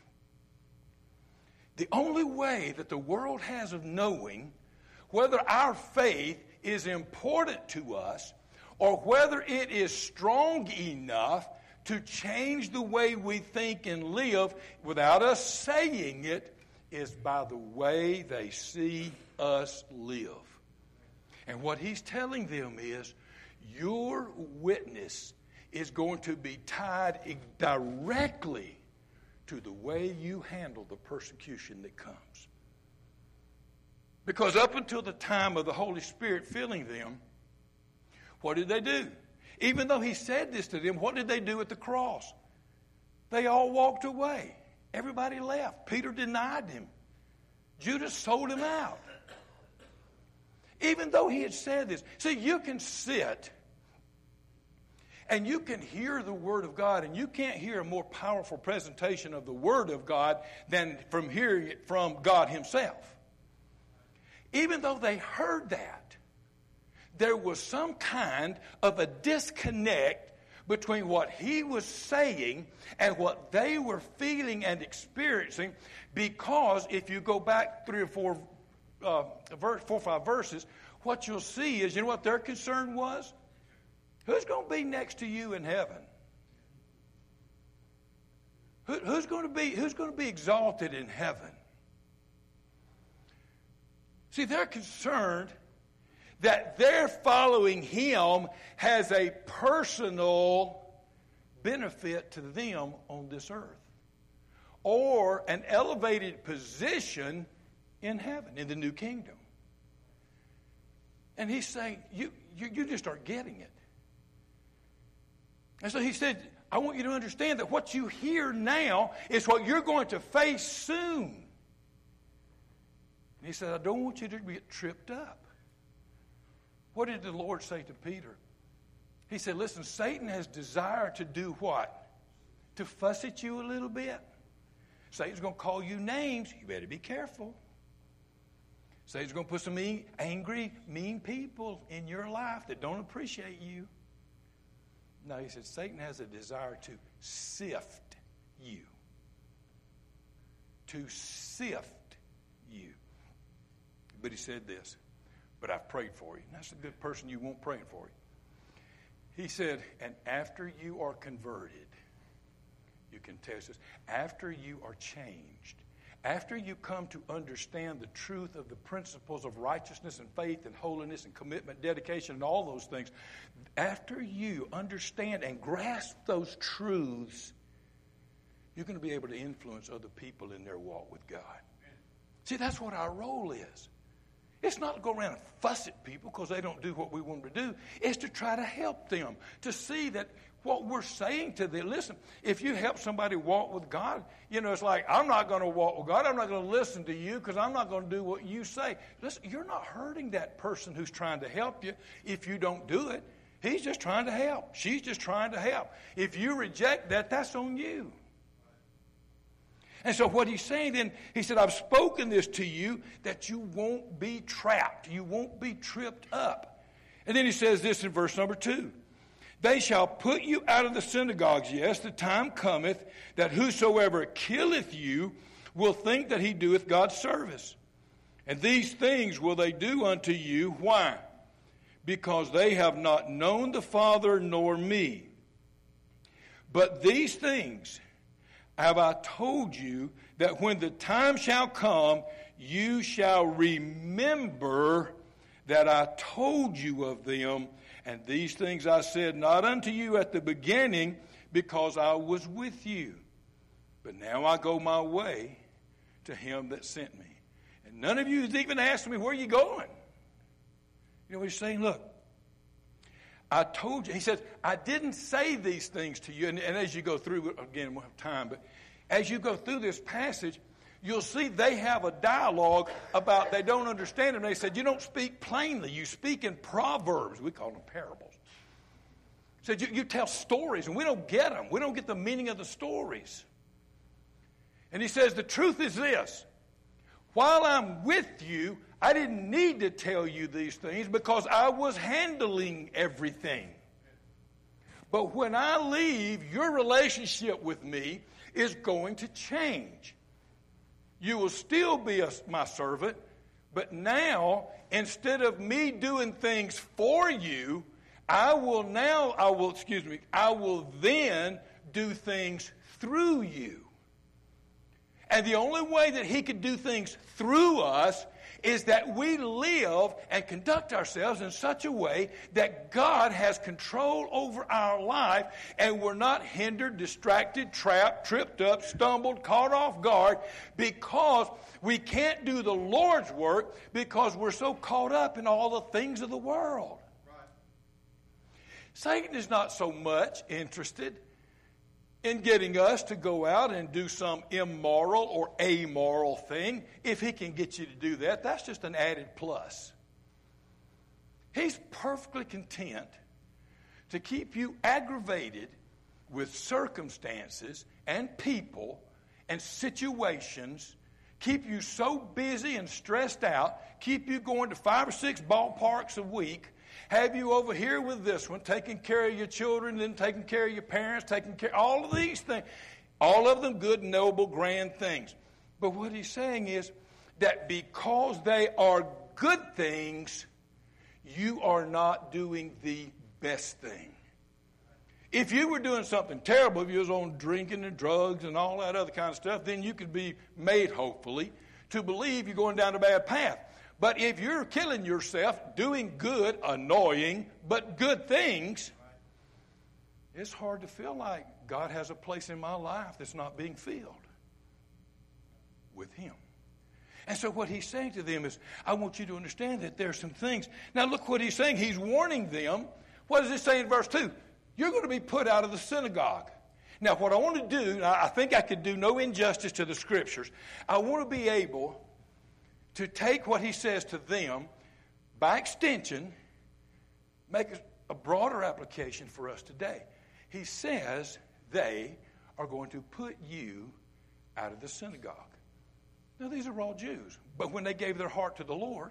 The only way that the world has of knowing whether our faith is important to us or whether it is strong enough to change the way we think and live without us saying it is by the way they see us live. And what he's telling them is your witness is going to be tied directly to the way you handle the persecution that comes. Because up until the time of the Holy Spirit filling them, what did they do? Even though he said this to them, what did they do at the cross? They all walked away. Everybody left. Peter denied him. Judas sold him out. Even though he had said this. See, you can sit and you can hear the Word of God, and you can't hear a more powerful presentation of the Word of God than from hearing it from God himself. Even though they heard that, there was some kind of a disconnect between what he was saying and what they were feeling and experiencing, because if you go back 3 or 4 or 5 verses, what you'll see is, you know what their concern was? Who's going to be next to you in heaven? Who's going to be exalted in heaven? See, they're concerned that their following him has a personal benefit to them on this earth, or an elevated position in heaven, in the new kingdom. And he's saying, you just aren't getting it. And so he said, I want you to understand that what you hear now is what you're going to face soon. And he said, I don't want you to get tripped up. What did the Lord say to Peter? He said, listen, Satan has desired to do what? To fuss at you a little bit. Satan's going to call you names. You better be careful. Satan's going to put some angry, mean people in your life that don't appreciate you. No, he said, Satan has a desire to sift you. To sift you. But he said this, but I've prayed for you. And that's a good person you want praying for you. He said, and after you are converted, you can test this, after you are changed, after you come to understand the truth of the principles of righteousness and faith and holiness and commitment, dedication, and all those things, after you understand and grasp those truths, you're going to be able to influence other people in their walk with God. See, that's what our role is. It's not to go around and fuss at people because they don't do what we want them to do. It's to try to help them, to see that what we're saying to them. Listen, if you help somebody walk with God, you know, it's like, I'm not going to walk with God. I'm not going to listen to you because I'm not going to do what you say. Listen, you're not hurting that person who's trying to help you if you don't do it. He's just trying to help. She's just trying to help. If you reject that, that's on you. And so what he's saying then, he said, I've spoken this to you that you won't be trapped. You won't be tripped up. And then he says this in verse number 2. They shall put you out of the synagogues. Yes, the time cometh that whosoever killeth you will think that he doeth God's service. And these things will they do unto you. Why? Because they have not known the Father nor me. But these things have I told you, that when the time shall come, you shall remember that I told you of them. And these things I said not unto you at the beginning, because I was with you. But now I go my way to him that sent me. And none of you has even asked me, where are you going? You know what he's saying? Look, I told you. He says, I didn't say these things to you. And as you go through, again, we won't have time, but as you go through this passage, you'll see they have a dialogue about they don't understand him. They said, you don't speak plainly. You speak in proverbs. We call them parables. Said, you tell stories, and we don't get them. We don't get the meaning of the stories. And he says, the truth is this. While I'm with you, I didn't need to tell you these things because I was handling everything. But when I leave, your relationship with me is going to change. You will still be my servant, but now, instead of me doing things for you, I will then do things through you. And the only way that he could do things through us is that we live and conduct ourselves in such a way that God has control over our life and we're not hindered, distracted, trapped, tripped up, stumbled, caught off guard because we can't do the Lord's work because we're so caught up in all the things of the world. Right. Satan is not so much interested in getting us to go out and do some immoral or amoral thing. If he can get you to do that, that's just an added plus. He's perfectly content to keep you aggravated with circumstances and people and situations, keep you so busy and stressed out, keep you going to 5 or 6 ballparks a week, have you over here with this one, taking care of your children, then taking care of your parents, taking care of all of these things. All of them good, noble, grand things. But what he's saying is that because they are good things, you are not doing the best thing. If you were doing something terrible, if you was on drinking and drugs and all that other kind of stuff, then you could be made, hopefully, to believe you're going down a bad path. But if you're killing yourself, doing good, annoying, but good things, it's hard to feel like God has a place in my life that's not being filled with him. And so what he's saying to them is, I want you to understand that there are some things. Now look what he's saying. He's warning them. What does it say in verse 2? You're going to be put out of the synagogue. Now what I want to do, I think I could do no injustice to the scriptures. I want to be able to take what he says to them, by extension, make a broader application for us today. He says they are going to put you out of the synagogue. Now, these are all Jews. But when they gave their heart to the Lord,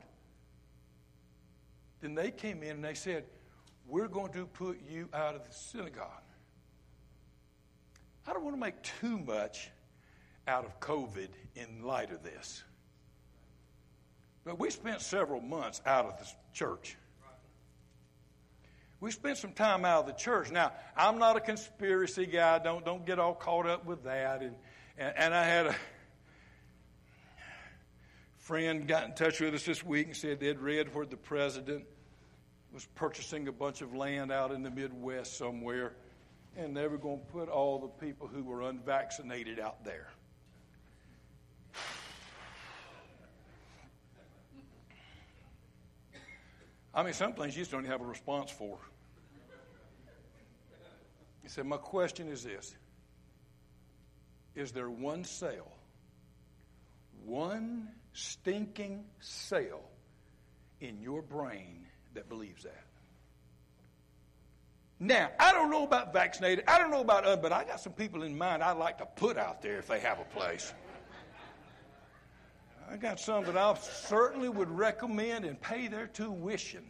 then they came in and they said, we're going to put you out of the synagogue. I don't want to make too much out of COVID in light of this. But we spent several months out of the church. We spent some time out of the church. Now, I'm not a conspiracy guy. Don't get all caught up with that. And I had a friend got in touch with us this week and said they'd read where the president was purchasing a bunch of land out in the Midwest somewhere, and they were going to put all the people who were unvaccinated out there. I mean, some things you just don't even have a response for. He said, my question is this. Is there one cell, one stinking cell in your brain that believes that? Now, I don't know about vaccinated. I don't know about but I got some people in mind I'd like to put out there if they have a place. I got some that I certainly would recommend and pay their tuition.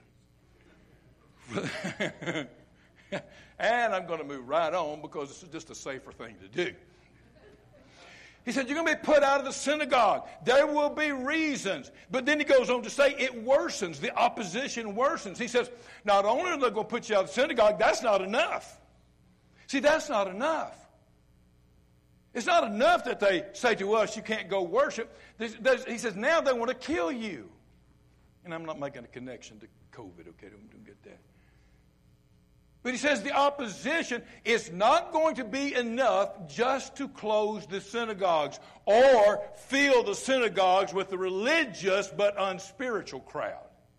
And I'm going to move right on because this is just a safer thing to do. He said, you're going to be put out of the synagogue. There will be reasons. But then he goes on to say it worsens. The opposition worsens. He says, not only are they going to put you out of the synagogue, that's not enough. See, that's not enough. It's not enough that they say to us, you can't go worship. He says, now they want to kill you. And I'm not making a connection to COVID, okay? Don't get that. But he says the opposition is not going to be enough just to close the synagogues or fill the synagogues with the religious but unspiritual crowd.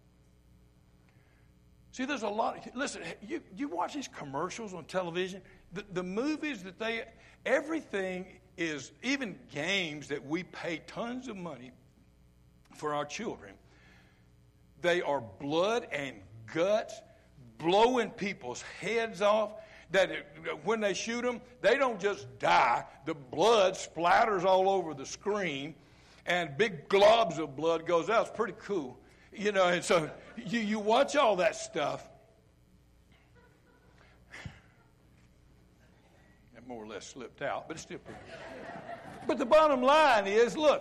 See, there's a lot. Listen, you watch these commercials on television. The movies that everything is, even games that we pay tons of money for our children, they are blood and guts, blowing people's heads off, that when they shoot them, they don't just die. The blood splatters all over the screen, and big globs of blood goes out. It's pretty cool. You know, and so you watch all that stuff. It more or less slipped out, but it's still pretty. But the bottom line is, look,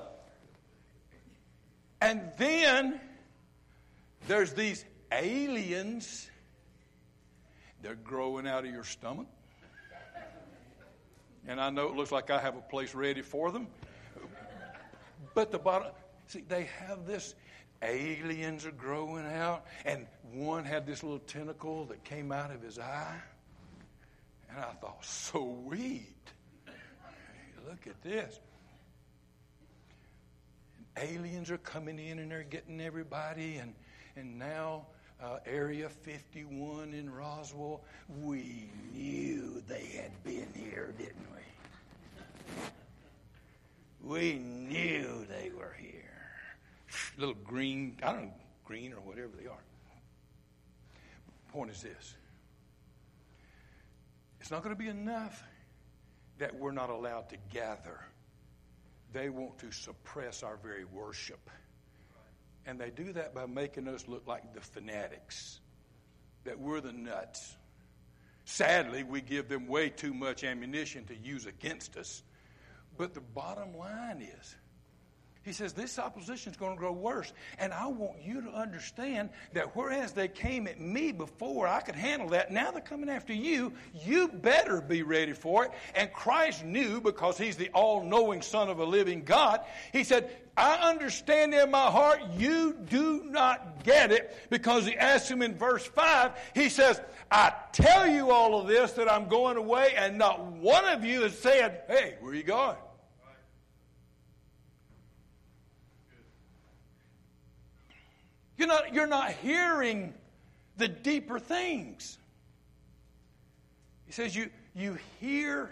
and then there's these aliens. They're growing out of your stomach. And I know it looks like I have a place ready for them. But the bottom, see, they have this, aliens are growing out. And one had this little tentacle that came out of his eye. And I thought, sweet. Look at this. And aliens are coming in and they're getting everybody. And now Area 51 in Roswell, we knew they had been here, didn't we? We knew they were here. Little green, I don't know, green or whatever they are. Point is this. It's not going to be enough that we're not allowed to gather. They want to suppress our very worship. And they do that by making us look like the fanatics, that we're the nuts. Sadly, we give them way too much ammunition to use against us. But the bottom line is, he says this opposition is going to grow worse. And I want you to understand that whereas they came at me before I could handle that, now they're coming after you. You better be ready for it. And Christ knew, because he's the all-knowing Son of a living God, he said, I understand in my heart you do not get it, because he asked him in verse 5, he says, I tell you all of this that I'm going away, and not one of you has said, hey, where are you going? You're not hearing the deeper things. He says you hear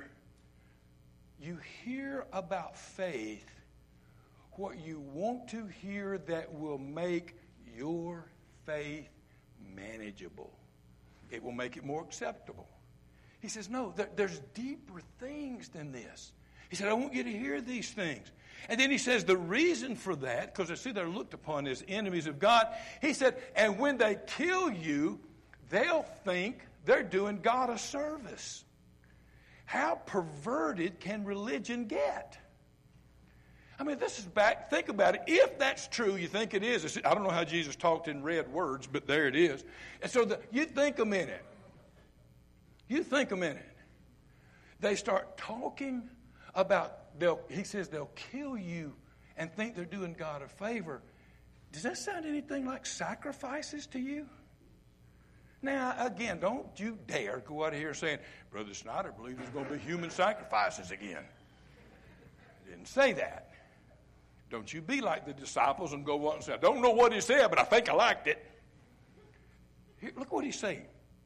about faith what you want to hear that will make your faith manageable. It will make it more acceptable. He says, no, there's deeper things than this. He said, I want you to hear these things. And then he says the reason for that, because I see they're looked upon as enemies of God, he said, and when they kill you, they'll think they're doing God a service. How perverted can religion get? I mean, this is back, think about it. If that's true, you think it is. I don't know how Jesus talked in red words, but there it is. And so you think a minute. You think a minute. They start talking about, he says they'll kill you and think they're doing God a favor. Does that sound anything like sacrifices to you? Now, again, don't you dare go out of here saying, Brother Snyder believes there's going to be human sacrifices again. I didn't say that. Don't you be like the disciples and go out and say, I don't know what he said, but I think I liked it. Here, look what he's saying.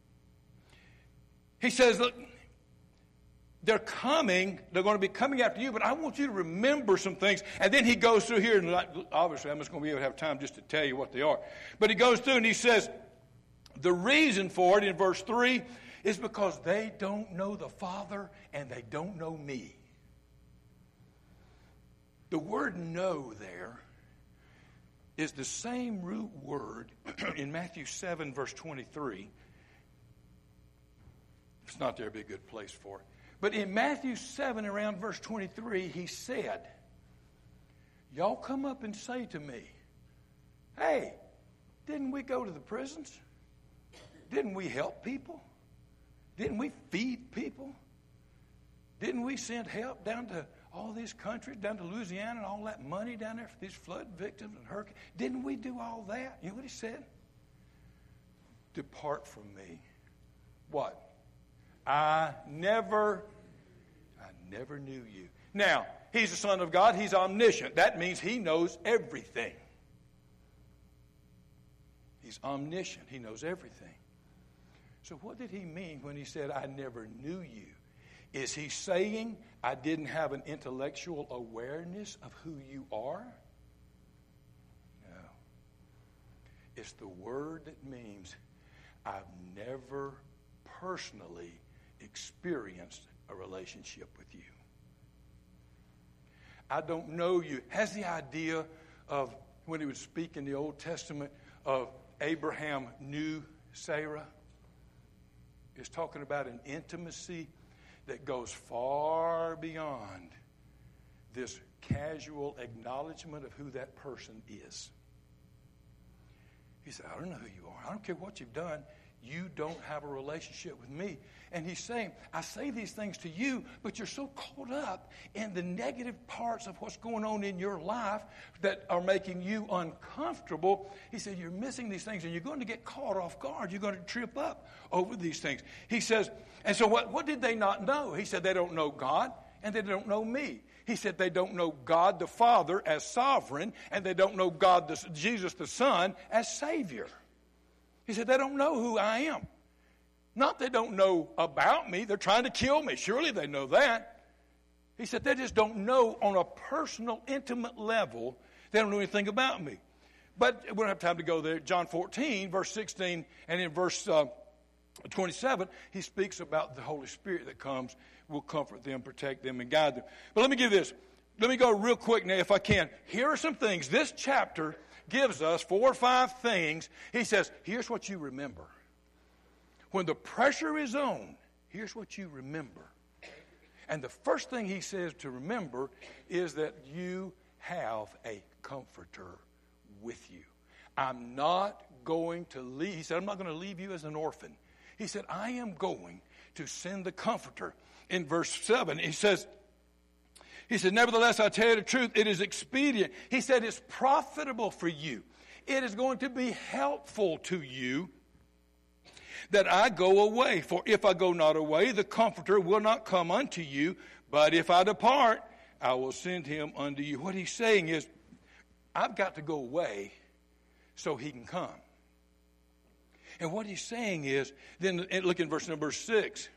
He says, look, they're coming, they're going to be coming after you, but I want you to remember some things. And then he goes through here, and obviously I'm just going to be able to have time just to tell you what they are. But he goes through and he says, the reason for it in verse 3, is because they don't know the Father and they don't know me. The word know there is the same root word in Matthew 7, verse 23. If it's not there, it'd be a good place for it. But in Matthew 7, around verse 23, he said, y'all come up and say to me, hey, didn't we go to the prisons? Didn't we help people? Didn't we feed people? Didn't we send help down to all these countries, down to Louisiana, and all that money down there for these flood victims and hurricanes? Didn't we do all that? You know what he said? Depart from me. What? I never knew you. Now, he's the Son of God. He's omniscient. That means he knows everything. He's omniscient. He knows everything. So what did he mean when he said, I never knew you? Is he saying I didn't have an intellectual awareness of who you are? No. It's the word that means I've never personally experienced a relationship with you. I don't know you. Has the idea of when he would speak in the Old Testament of Abraham knew Sarah is talking about an intimacy that goes far beyond this casual acknowledgement of who that person is. He said, I don't know who you are. I don't care what you've done. You don't have a relationship with me. And he's saying, I say these things to you, but you're so caught up in the negative parts of what's going on in your life that are making you uncomfortable. He said, you're missing these things, and you're going to get caught off guard. You're going to trip up over these things. He says, and so what did they not know? He said, they don't know God, and they don't know me. He said they don't know God the Father as sovereign, and they don't know God, Jesus the Son, as Savior. He said, they don't know who I am. Not they don't know about me. They're trying to kill me. Surely they know that. He said, they just don't know on a personal, intimate level. They don't know anything about me. But we don't have time to go there. John 14, verse 16, and in verse 27, he speaks about the Holy Spirit that comes, will comfort them, protect them, and guide them. But let me give this. Let me go real quick now if I can. Here are some things. This chapter gives us 4 or 5 things. He says, here's what you remember. When the pressure is on, here's what you remember. And the first thing he says to remember is that you have a comforter with you. I'm not going to leave. He said, I'm not going to leave you as an orphan. He said, I am going to send the comforter. In verse 7, he said, nevertheless, I tell you the truth, it is expedient. He said, it's profitable for you. It is going to be helpful to you that I go away. For if I go not away, the Comforter will not come unto you. But if I depart, I will send him unto you. What he's saying is, I've got to go away so he can come. And what he's saying is, then look in verse number 6.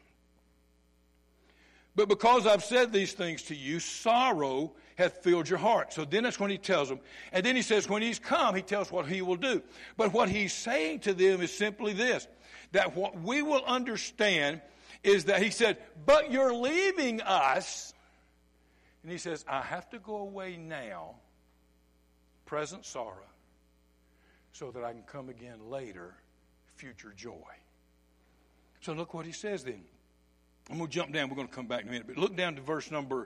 But because I've said these things to you, sorrow hath filled your heart. So then that's when he tells them. And then he says, when he's come, he tells what he will do. But what he's saying to them is simply this, that what we will understand is that he said, but you're leaving us. And he says, I have to go away now, present sorrow, so that I can come again later, future joy. So look what he says then. I'm going to jump down. We're going to come back in a minute. But look down to verse number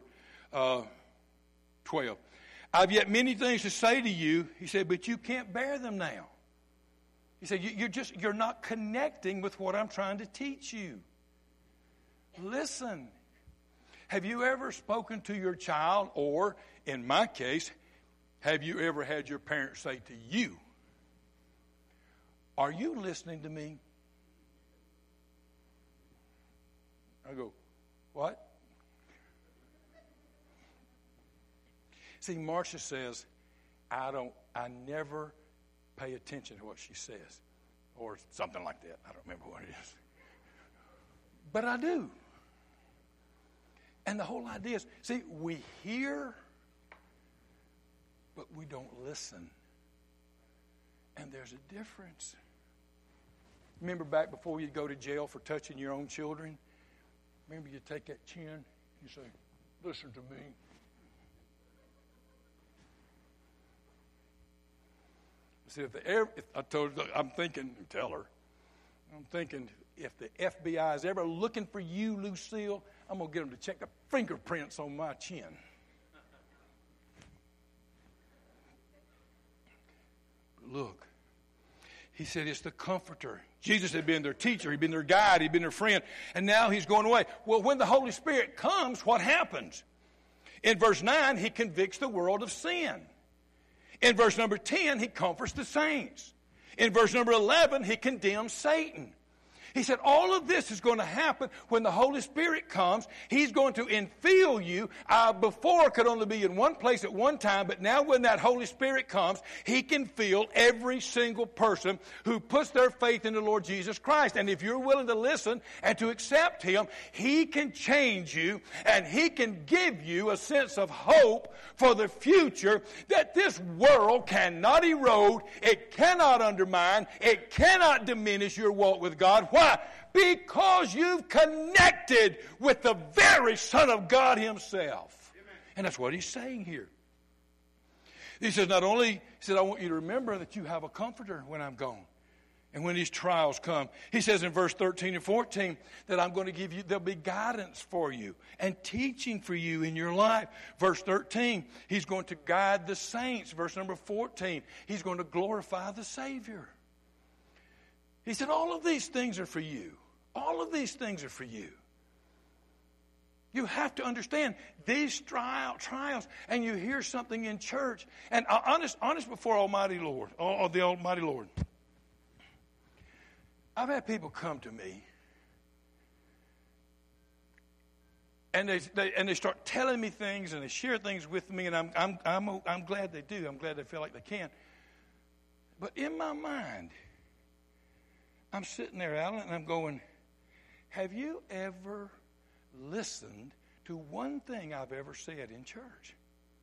12. I've yet many things to say to you. He said, but you can't bear them now. He said, you're not connecting with what I'm trying to teach you. Listen. Have you ever spoken to your child, or in my case, have you ever had your parents say to you, are you listening to me? I go, what? See, Marcia says, I never pay attention to what she says. Or something like that. I don't remember what it is. But I do. And the whole idea is, see, we hear, but we don't listen. And there's a difference. Remember back before you'd go to jail for touching your own children? Remember you take that chin, you say, listen to me. See, I'm thinking, tell her, I'm thinking if the FBI is ever looking for you, Lucille, I'm going to get them to check the fingerprints on my chin. Look, he said it's the comforter. Jesus had been their teacher. He'd been their guide. He'd been their friend. And now he's going away. Well, when the Holy Spirit comes, what happens? In verse 9, he convicts the world of sin. In verse number 10, he comforts the saints. In verse number 11, he condemns Satan. He said all of this is going to happen when the Holy Spirit comes. He's going to infill you. Before could only be in one place at one time, but now when that Holy Spirit comes, he can fill every single person who puts their faith in the Lord Jesus Christ. And if you're willing to listen and to accept him, he can change you and he can give you a sense of hope for the future that this world cannot erode, it cannot undermine, it cannot diminish your walk with God. Why? Because you've connected with the very Son of God himself. Amen. And that's what he's saying here. He says, not only, he said, I want you to remember that you have a comforter when I'm gone. And when these trials come, he says in verse 13 and 14 that I'm going to give you, there'll be guidance for you and teaching for you in your life. Verse 13, he's going to guide the saints. Verse number 14, he's going to glorify the Savior. He said, all of these things are for you. All of these things are for you. You have to understand these trials, and you hear something in church. And honest before Almighty Lord, the Almighty Lord. I've had people come to me, and they start telling me things, and they share things with me, and I'm glad they do. I'm glad they feel like they can. But in my mind, I'm sitting there, Alan, and I'm going, have you ever listened to one thing I've ever said in church?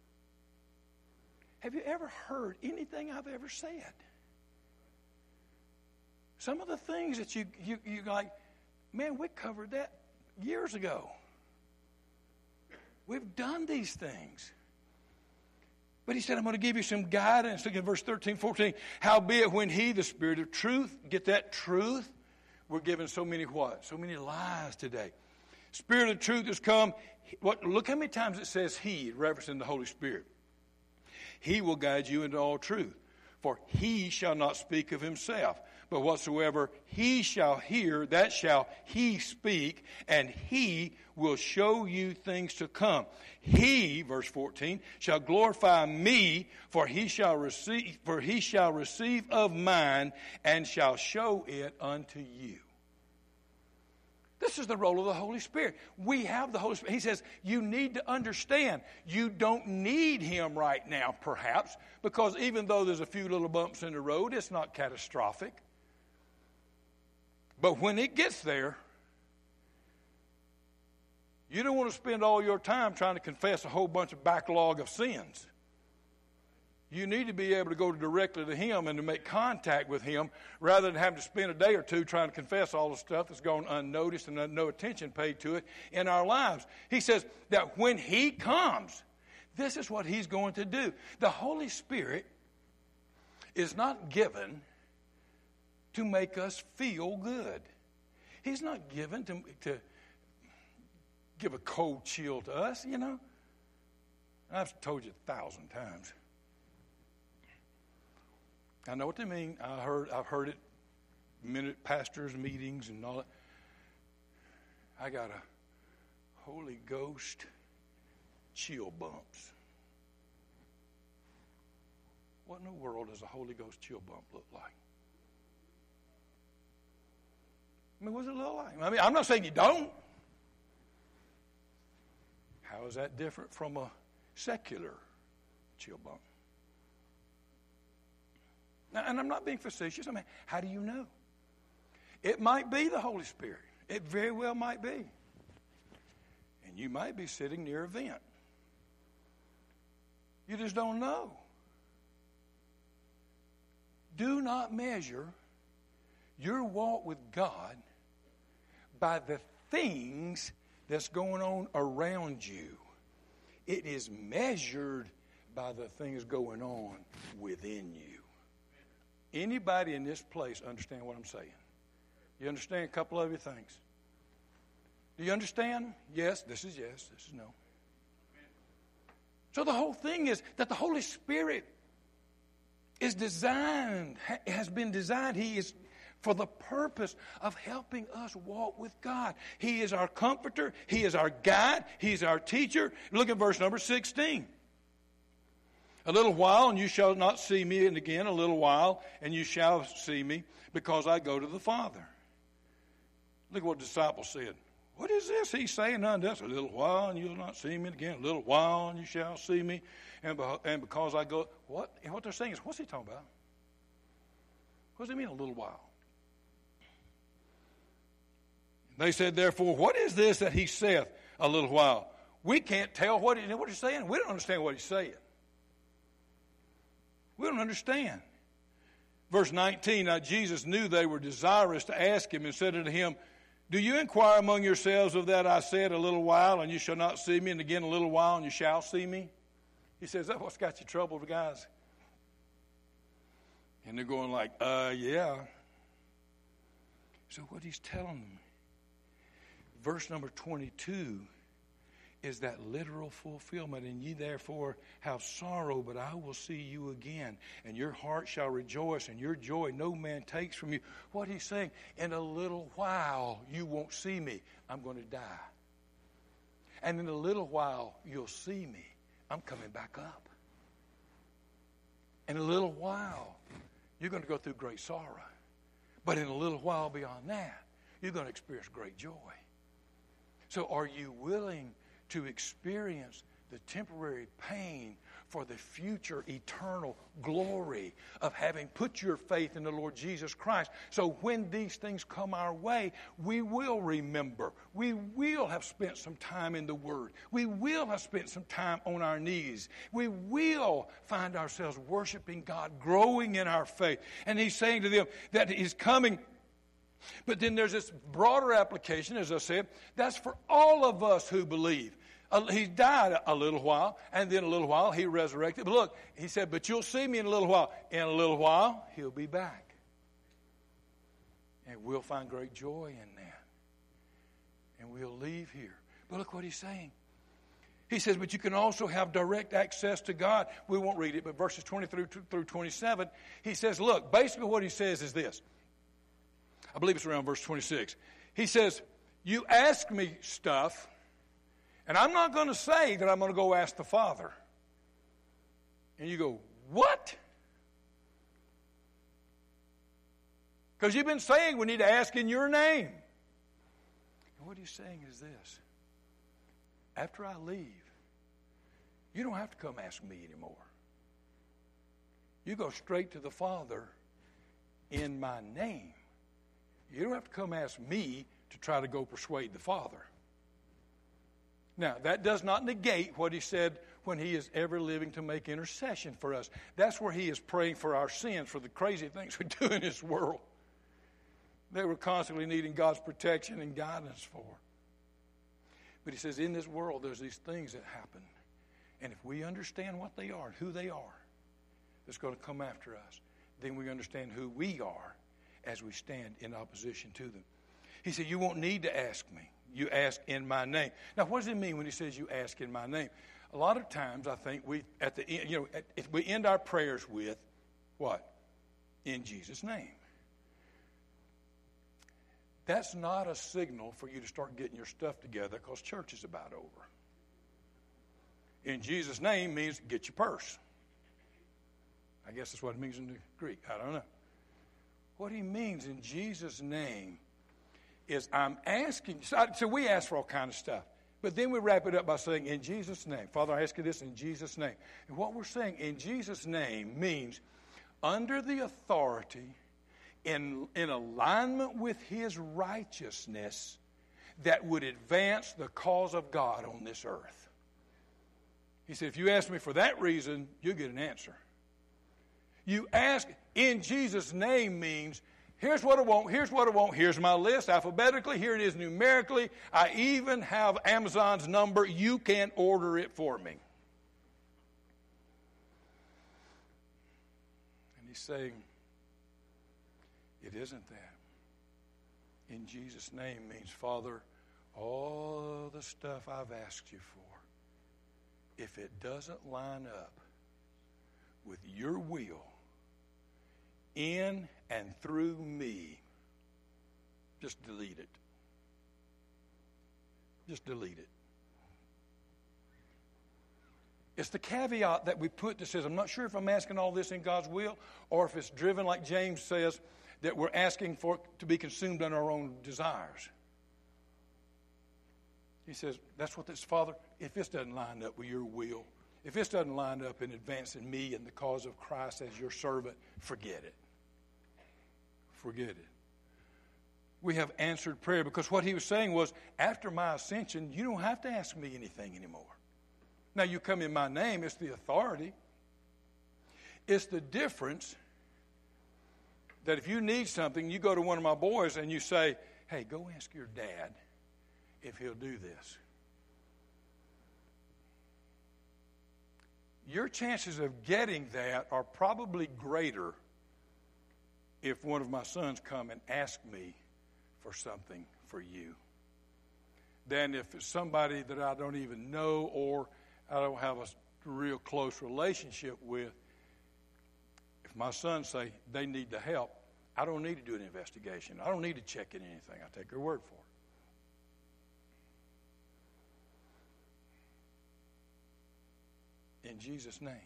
Have you ever heard anything I've ever said? Some of the things that you like, man, we covered that years ago. We've done these things. But he said, I'm going to give you some guidance. Look at verse 13, 14. Howbeit when he, the Spirit of truth, get that truth? We're given so many what? So many lies today. Spirit of truth has come. Look how many times it says he, referencing the Holy Spirit. He will guide you into all truth. For he shall not speak of himself, but whatsoever he shall hear, that shall he speak, and he will show you things to come. He, verse 14, shall glorify me, for he shall receive of mine, and shall show it unto you. This is the role of the Holy Spirit. We have the Holy Spirit. He says, you need to understand, you don't need him right now, perhaps, because even though there's a few little bumps in the road, it's not catastrophic. But when it gets there, you don't want to spend all your time trying to confess a whole bunch of backlog of sins. You need to be able to go directly to him and to make contact with him rather than having to spend a day or two trying to confess all the stuff that's gone unnoticed and no attention paid to it in our lives. He says that when he comes, this is what he's going to do. The Holy Spirit is not given to make us feel good. He's not given to give a cold chill to us, you know. I've told you 1,000 times. I know what they mean. I've heard it pastors' meetings and all that. I got a Holy Ghost chill bumps. What in the world does a Holy Ghost chill bump look like? I mean, what does it look like? I mean, I'm not saying you don't. How is that different from a secular chill bump? Now, and I'm not being facetious. I mean, how do you know? It might be the Holy Spirit. It very well might be. And you might be sitting near a vent. You just don't know. Do not measure your walk with God by the things that's going on around you. It is measured by the things going on within you. Anybody in this place understand what I'm saying? You understand a couple of your things? Do you understand? Yes, this is yes, this is no. So the whole thing is that the Holy Spirit is designed, has been designed. He is for the purpose of helping us walk with God. He is our comforter. He is our guide. He's our teacher. Look at verse number 16. A little while, and you shall not see me, and again a little while, and you shall see me, because I go to the Father. Look at what the disciples said. What is this he's saying unto us? A little while, and you'll not see me again. A little while, and you shall see me, and because I go. What they're saying is, what's he talking about? What does he mean, a little while? They said, therefore, what is this that he saith, a little while? We can't tell what he's saying. We don't understand what he's saying. We don't understand. Verse 19, now Jesus knew they were desirous to ask him and said unto him, do you inquire among yourselves of that I said, a little while, and you shall not see me, and again a little while, and you shall see me? He says, is that what's got you troubled, guys? And they're going like, yeah. So what he's telling them, verse number 22 is that literal fulfillment. And ye therefore have sorrow, but I will see you again. And your heart shall rejoice, and your joy no man takes from you. What he's saying, in a little while you won't see me. I'm going to die. And in a little while you'll see me. I'm coming back up. In a little while you're going to go through great sorrow. But in a little while beyond that, you're going to experience great joy. So are you willing to experience the temporary pain for the future eternal glory of having put your faith in the Lord Jesus Christ? So when these things come our way, we will remember. We will have spent some time in the Word. We will have spent some time on our knees. We will find ourselves worshiping God, growing in our faith. And he's saying to them that he's coming. But then there's this broader application, as I said, that's for all of us who believe. He died a little while, and then a little while he resurrected. But look, he said, but you'll see me in a little while. In a little while, he'll be back. And we'll find great joy in that. And we'll leave here. But look what he's saying. He says, but you can also have direct access to God. We won't read it, but verses 23 through 27, he says, look, basically what he says is this. I believe it's around verse 26. He says, you ask me stuff, and I'm not going to say that I'm going to go ask the Father. And you go, what? Because you've been saying we need to ask in your name. And what he's saying is this. After I leave, you don't have to come ask me anymore. You go straight to the Father in my name. You don't have to come ask me to try to go persuade the Father. Now, that does not negate what he said when he is ever living to make intercession for us. That's where he is praying for our sins, for the crazy things we do in this world. They were constantly needing God's protection and guidance for. But he says, in this world, there's these things that happen. And if we understand what they are and who they are, that's going to come after us, then we understand who we are as we stand in opposition to them. He said, you won't need to ask me. You ask in my name. Now, what does it mean when he says you ask in my name? A lot of times, I think we at the end, we end our prayers with what? In Jesus' name. That's not a signal for you to start getting your stuff together because church is about over. In Jesus' name means get your purse. I guess that's what it means in the Greek. I don't know. What he means in Jesus' name is I'm asking. So we ask for all kinds of stuff. But then we wrap it up by saying, in Jesus' name. Father, I ask you this in Jesus' name. And what we're saying in Jesus' name means under the authority, in alignment with his righteousness that would advance the cause of God on this earth. He said, if you ask me for that reason, you'll get an answer. You ask in Jesus' name means Here's what I want. Here's what I want. Here's my list alphabetically. Here it is numerically. I even have Amazon's number. You can order it for me. And he's saying, it isn't that. In Jesus' name means, Father, all the stuff I've asked you for, if it doesn't line up with your will in and through me, just delete it. Just delete it. It's the caveat that we put that says, I'm not sure if I'm asking all this in God's will or if it's driven, like James says, that we're asking for it to be consumed in our own desires. He says, that's what this, Father, if this doesn't line up with your will, if this doesn't line up in advancing me and the cause of Christ as your servant, forget it. Forget it. We have answered prayer because what he was saying was, after my ascension, you don't have to ask me anything anymore. Now, you come in my name, it's the authority. It's the difference that if you need something, you go to one of my boys and you say, hey, go ask your dad if he'll do this. Your chances of getting that are probably greater if one of my sons come and ask me for something for you than if it's somebody that I don't even know or I don't have a real close relationship with. If my sons say they need the help, I don't need to do an investigation. I don't need to check in anything. I take their word for it. In Jesus' name.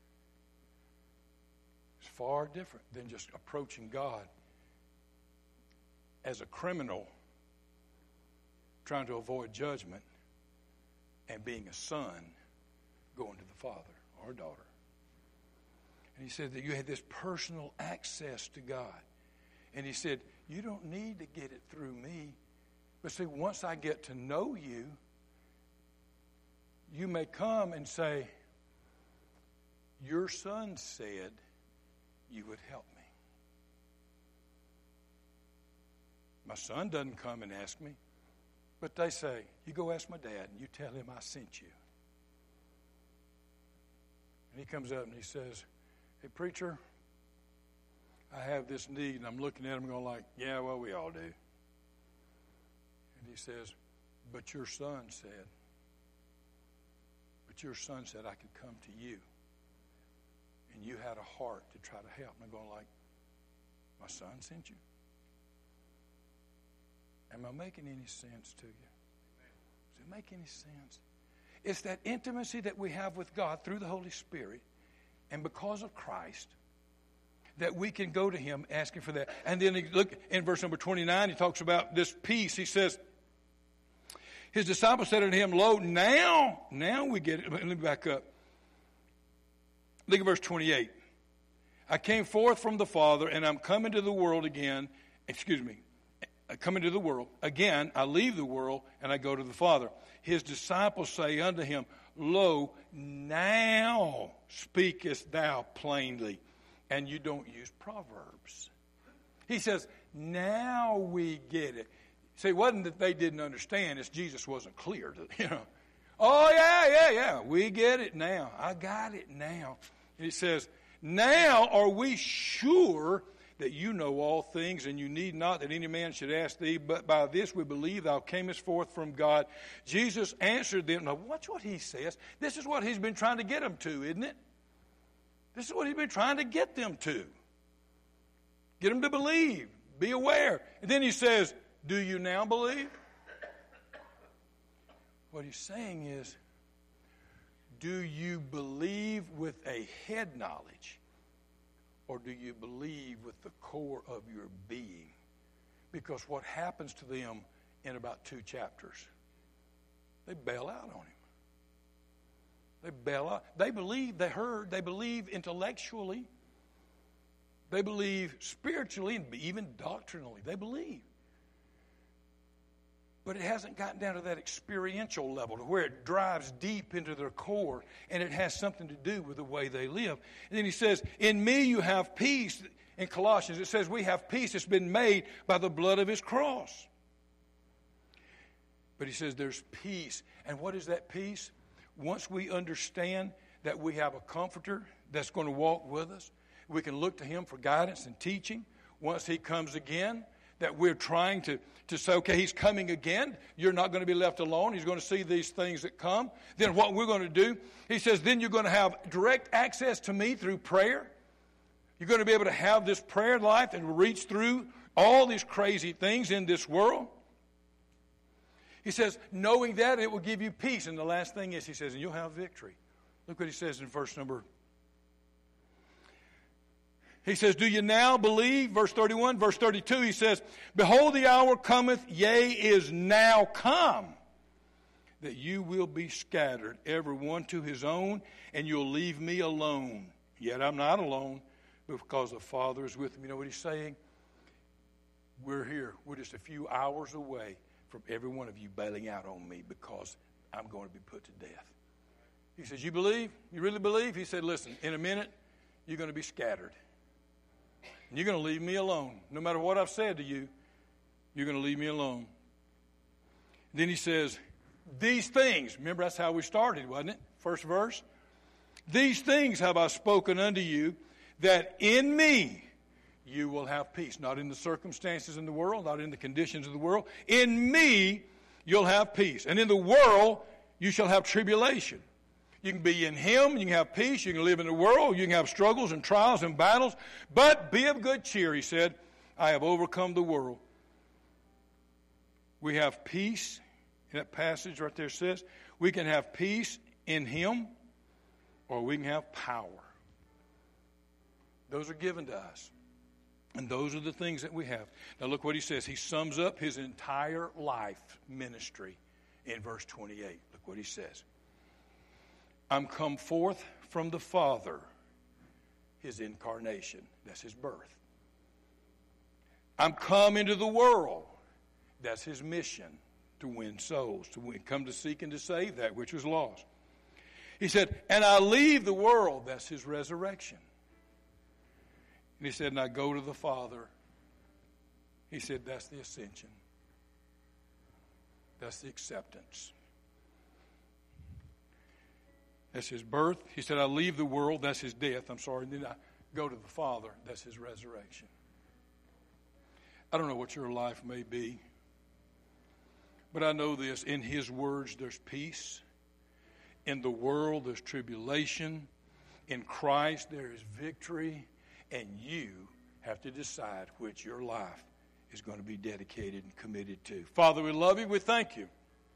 It's far different than just approaching God as a criminal trying to avoid judgment and being a son going to the father or daughter. And he said that you had this personal access to God. And he said, you don't need to get it through me. But see, once I get to know you, you may come and say, your son said you would help me. My son doesn't come and ask me, but they say, you go ask my dad and you tell him I sent you. And he comes up and he says, hey, preacher, I have this need. And I'm looking at him going like, yeah, well, we all do. And he says, but your son said I could come to you. And you had a heart to try to help. And I'm going like, my son sent you? Am I making any sense to you? Does it make any sense? It's that intimacy that we have with God through the Holy Spirit and because of Christ that we can go to him asking for that. And then look in verse number 29, he talks about this peace. He says, his disciples said unto him, lo, now we get it. Let me back up. Look at verse 28. I came forth from the Father, and I'm coming to the world again. I come into the world. Again, I leave the world, and I go to the Father. His disciples say unto him, lo, now speakest thou plainly. And you don't use Proverbs. He says, now we get it. See, it wasn't that they didn't understand. It's Jesus wasn't clear. Oh, yeah. We get it now. I got it now. And he says, now are we sure that you know all things, and you need not that any man should ask thee, but by this we believe thou camest forth from God. Jesus answered them. Now, watch what he says. This is what he's been trying to get them to, isn't it? This is what he's been trying to get them to. Get them to believe. Be aware. And then he says, do you now believe? What he's saying is, do you believe with a head knowledge, or do you believe with the core of your being? Because what happens to them in about 2 chapters, they bail out on him. They bail out. They believe, they heard, they believe intellectually. They believe spiritually and even doctrinally. They believe. But it hasn't gotten down to that experiential level to where it drives deep into their core and it has something to do with the way they live. And then he says, in me you have peace. in Colossians. It says we have peace that's been made by the blood of his cross. But he says there's peace. And what is that peace? Once we understand that we have a comforter that's going to walk with us, we can look to him for guidance and teaching. Once he comes again, that we're trying to say, okay, he's coming again. You're not going to be left alone. He's going to see these things that come. Then what we're going to do, he says, then you're going to have direct access to me through prayer. You're going to be able to have this prayer life and reach through all these crazy things in this world. He says, knowing that, it will give you peace. And the last thing is, he says, and you'll have victory. Look what he says in verse number. He says, do you now believe? Verse 31, verse 32, he says, behold, the hour cometh, yea, is now come, that you will be scattered, every one to his own, and you'll leave me alone. Yet I'm not alone, because the Father is with me. You know what he's saying? We're here. We're just a few hours away from every one of you bailing out on me because I'm going to be put to death. He says, you believe? You really believe? He said, listen, in a minute, you're going to be scattered. And you're going to leave me alone. No matter what I've said to you, you're going to leave me alone. Then he says, these things, remember that's how we started, wasn't it? First verse. These things have I spoken unto you, that in me you will have peace. Not in the circumstances in the world, not in the conditions of the world. In me you'll have peace. And in the world you shall have tribulation. You can be in him, you can have peace, you can live in the world, you can have struggles and trials and battles. But be of good cheer, he said, I have overcome the world. We have peace. In that passage right there says, we can have peace in him, or we can have power. Those are given to us. And those are the things that we have. Now look what he says. He sums up his entire life ministry in verse 28. Look what he says. I'm come forth from the Father, his incarnation. That's his birth. I'm come into the world. That's his mission, to win souls, come to seek and to save that which was lost. He said, and I leave the world. That's his resurrection. And he said, and I go to the Father. He said, that's the ascension. That's the acceptance. That's his birth. He said, I leave the world. That's his death. And then I go to the Father. That's his resurrection. I don't know what your life may be, but I know this. In his words, there's peace. In the world, there's tribulation. In Christ, there is victory. And you have to decide which your life is going to be dedicated and committed to. Father, we love you. We thank you.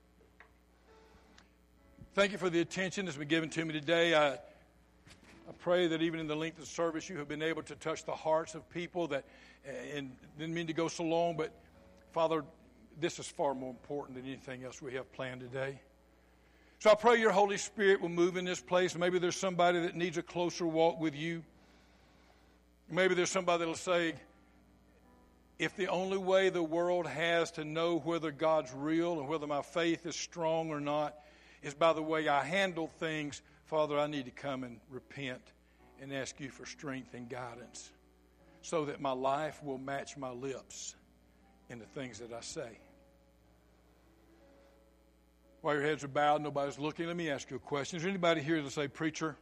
Thank you for the attention that's been given to me today. I pray that even in the length of the service, you have been able to touch the hearts of people that, and didn't mean to go so long, but Father, this is far more important than anything else we have planned today. So I pray your Holy Spirit will move in this place. Maybe there's somebody that needs a closer walk with you. Maybe there's somebody that will say, if the only way the world has to know whether God's real and whether my faith is strong or not is by the way I handle things, Father, I need to come and repent and ask you for strength and guidance so that my life will match my lips in the things that I say. While your heads are bowed, nobody's looking, let me ask you a question. Is there anybody here to say, preacher,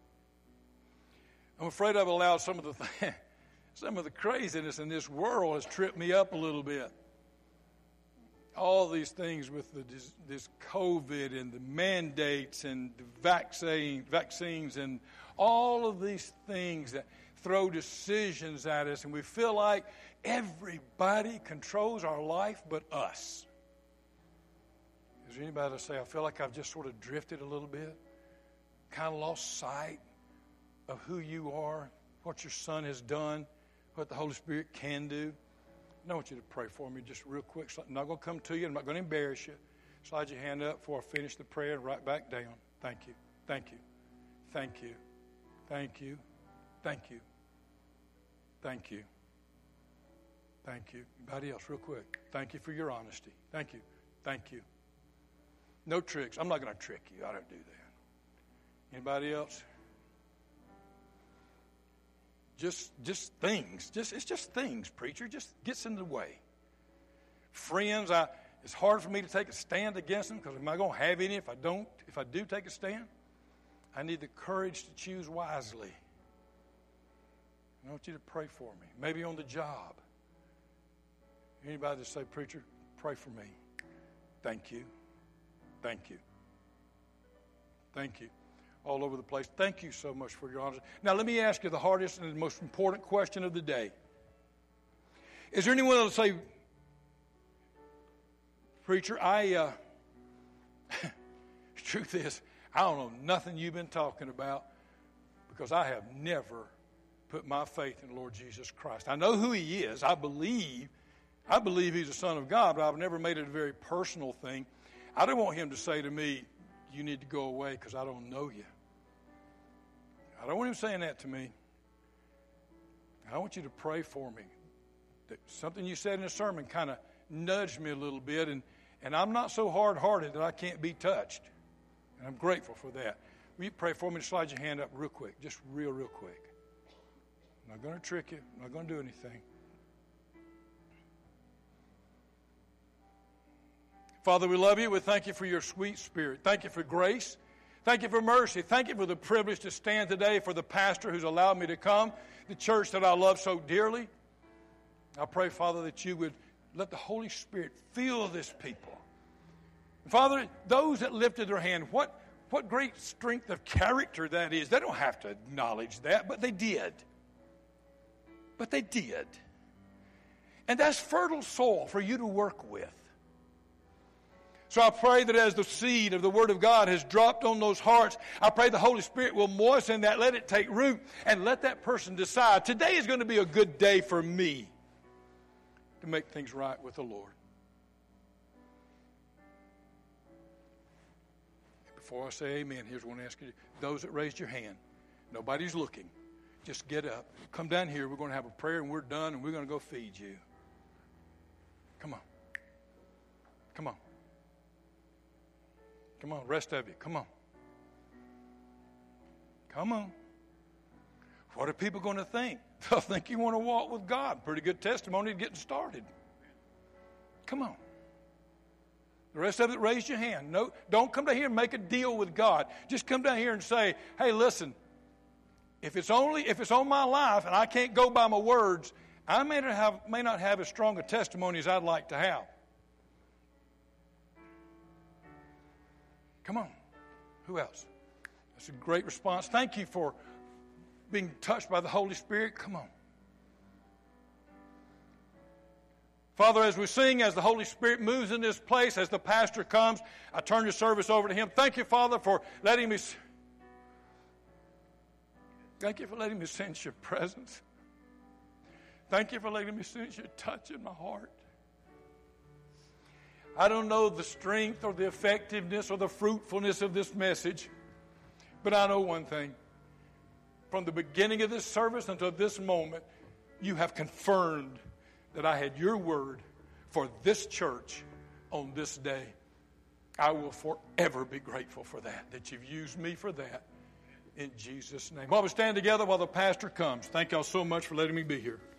I'm afraid I've allowed some of the craziness in this world has tripped me up a little bit. All these things with this COVID and the mandates and the vaccines and all of these things that throw decisions at us, and we feel like everybody controls our life but us. Is there anybody to say, I feel like I've just sort of drifted a little bit, kind of lost sight of who you are, what your Son has done, what the Holy Spirit can do? I want you to pray for me just real quick. I'm not going to come to you. I'm not going to embarrass you. Slide your hand up before I finish the prayer and right back down. Thank you. Thank you. Thank you. Thank you. Thank you. Thank you. Thank you. Anybody else real quick? Thank you for your honesty. Thank you. Thank you. No tricks. I'm not going to trick you. I don't do that. Anybody else? just things. It's just things, preacher. Just gets in the way. Friends, it's hard for me to take a stand against them because am I going to have any if I do take a stand? I need the courage to choose wisely. I want you to pray for me. Maybe on the job. Anybody that say, preacher, pray for me. Thank you. Thank you. Thank you. All over the place. Thank you so much for your honesty. Now, let me ask you the hardest and the most important question of the day. Is there anyone that will say, preacher, truth is, I don't know nothing you've been talking about because I have never put my faith in the Lord Jesus Christ. I know who He is. I believe He's the Son of God, but I've never made it a very personal thing. I don't want Him to say to me, you need to go away because I don't know you. I don't want Him saying that to me. I want you to pray for me. That something you said in a sermon kind of nudged me a little bit, and I'm not so hard-hearted that I can't be touched. And I'm grateful for that. Will you pray for me? Slide your hand up real quick, just real quick. I'm not going to trick you. I'm not going to do anything. Father, we love you. We thank you for your sweet Spirit. Thank you for grace. Thank you for mercy. Thank you for the privilege to stand today for the pastor who's allowed me to come, the church that I love so dearly. I pray, Father, that you would let the Holy Spirit fill this people. Father, those that lifted their hand, what great strength of character that is. They don't have to acknowledge that, but they did. But they did. And that's fertile soil for you to work with. So I pray that as the seed of the Word of God has dropped on those hearts, I pray the Holy Spirit will moisten that, let it take root, and let that person decide, today is going to be a good day for me to make things right with the Lord. Before I say amen, here's what I want to ask you. Those that raised your hand, nobody's looking. Just get up. Come down here. We're going to have a prayer, and we're done, and we're going to go feed you. Come on. Come on. Come on, rest of you. Come on. Come on. What are people going to think? They'll think you want to walk with God. Pretty good testimony to getting started. Come on. The rest of it, raise your hand. No, don't come down here and make a deal with God. Just come down here and say, hey, listen, if it's on my life and I can't go by my words, I may not have as strong a testimony as I'd like to have. Come on. Who else? That's a great response. Thank you for being touched by the Holy Spirit. Come on. Father, as we sing, as the Holy Spirit moves in this place, as the pastor comes, I turn the service over to him. Thank you, Father, for letting me sense your presence. Thank you for letting me sense your touch in my heart. I don't know the strength or the effectiveness or the fruitfulness of this message, but I know one thing. From the beginning of this service until this moment, you have confirmed that I had your word for this church on this day. I will forever be grateful for that you've used me for that. In Jesus' name. While we stand together while the pastor comes, thank y'all so much for letting me be here.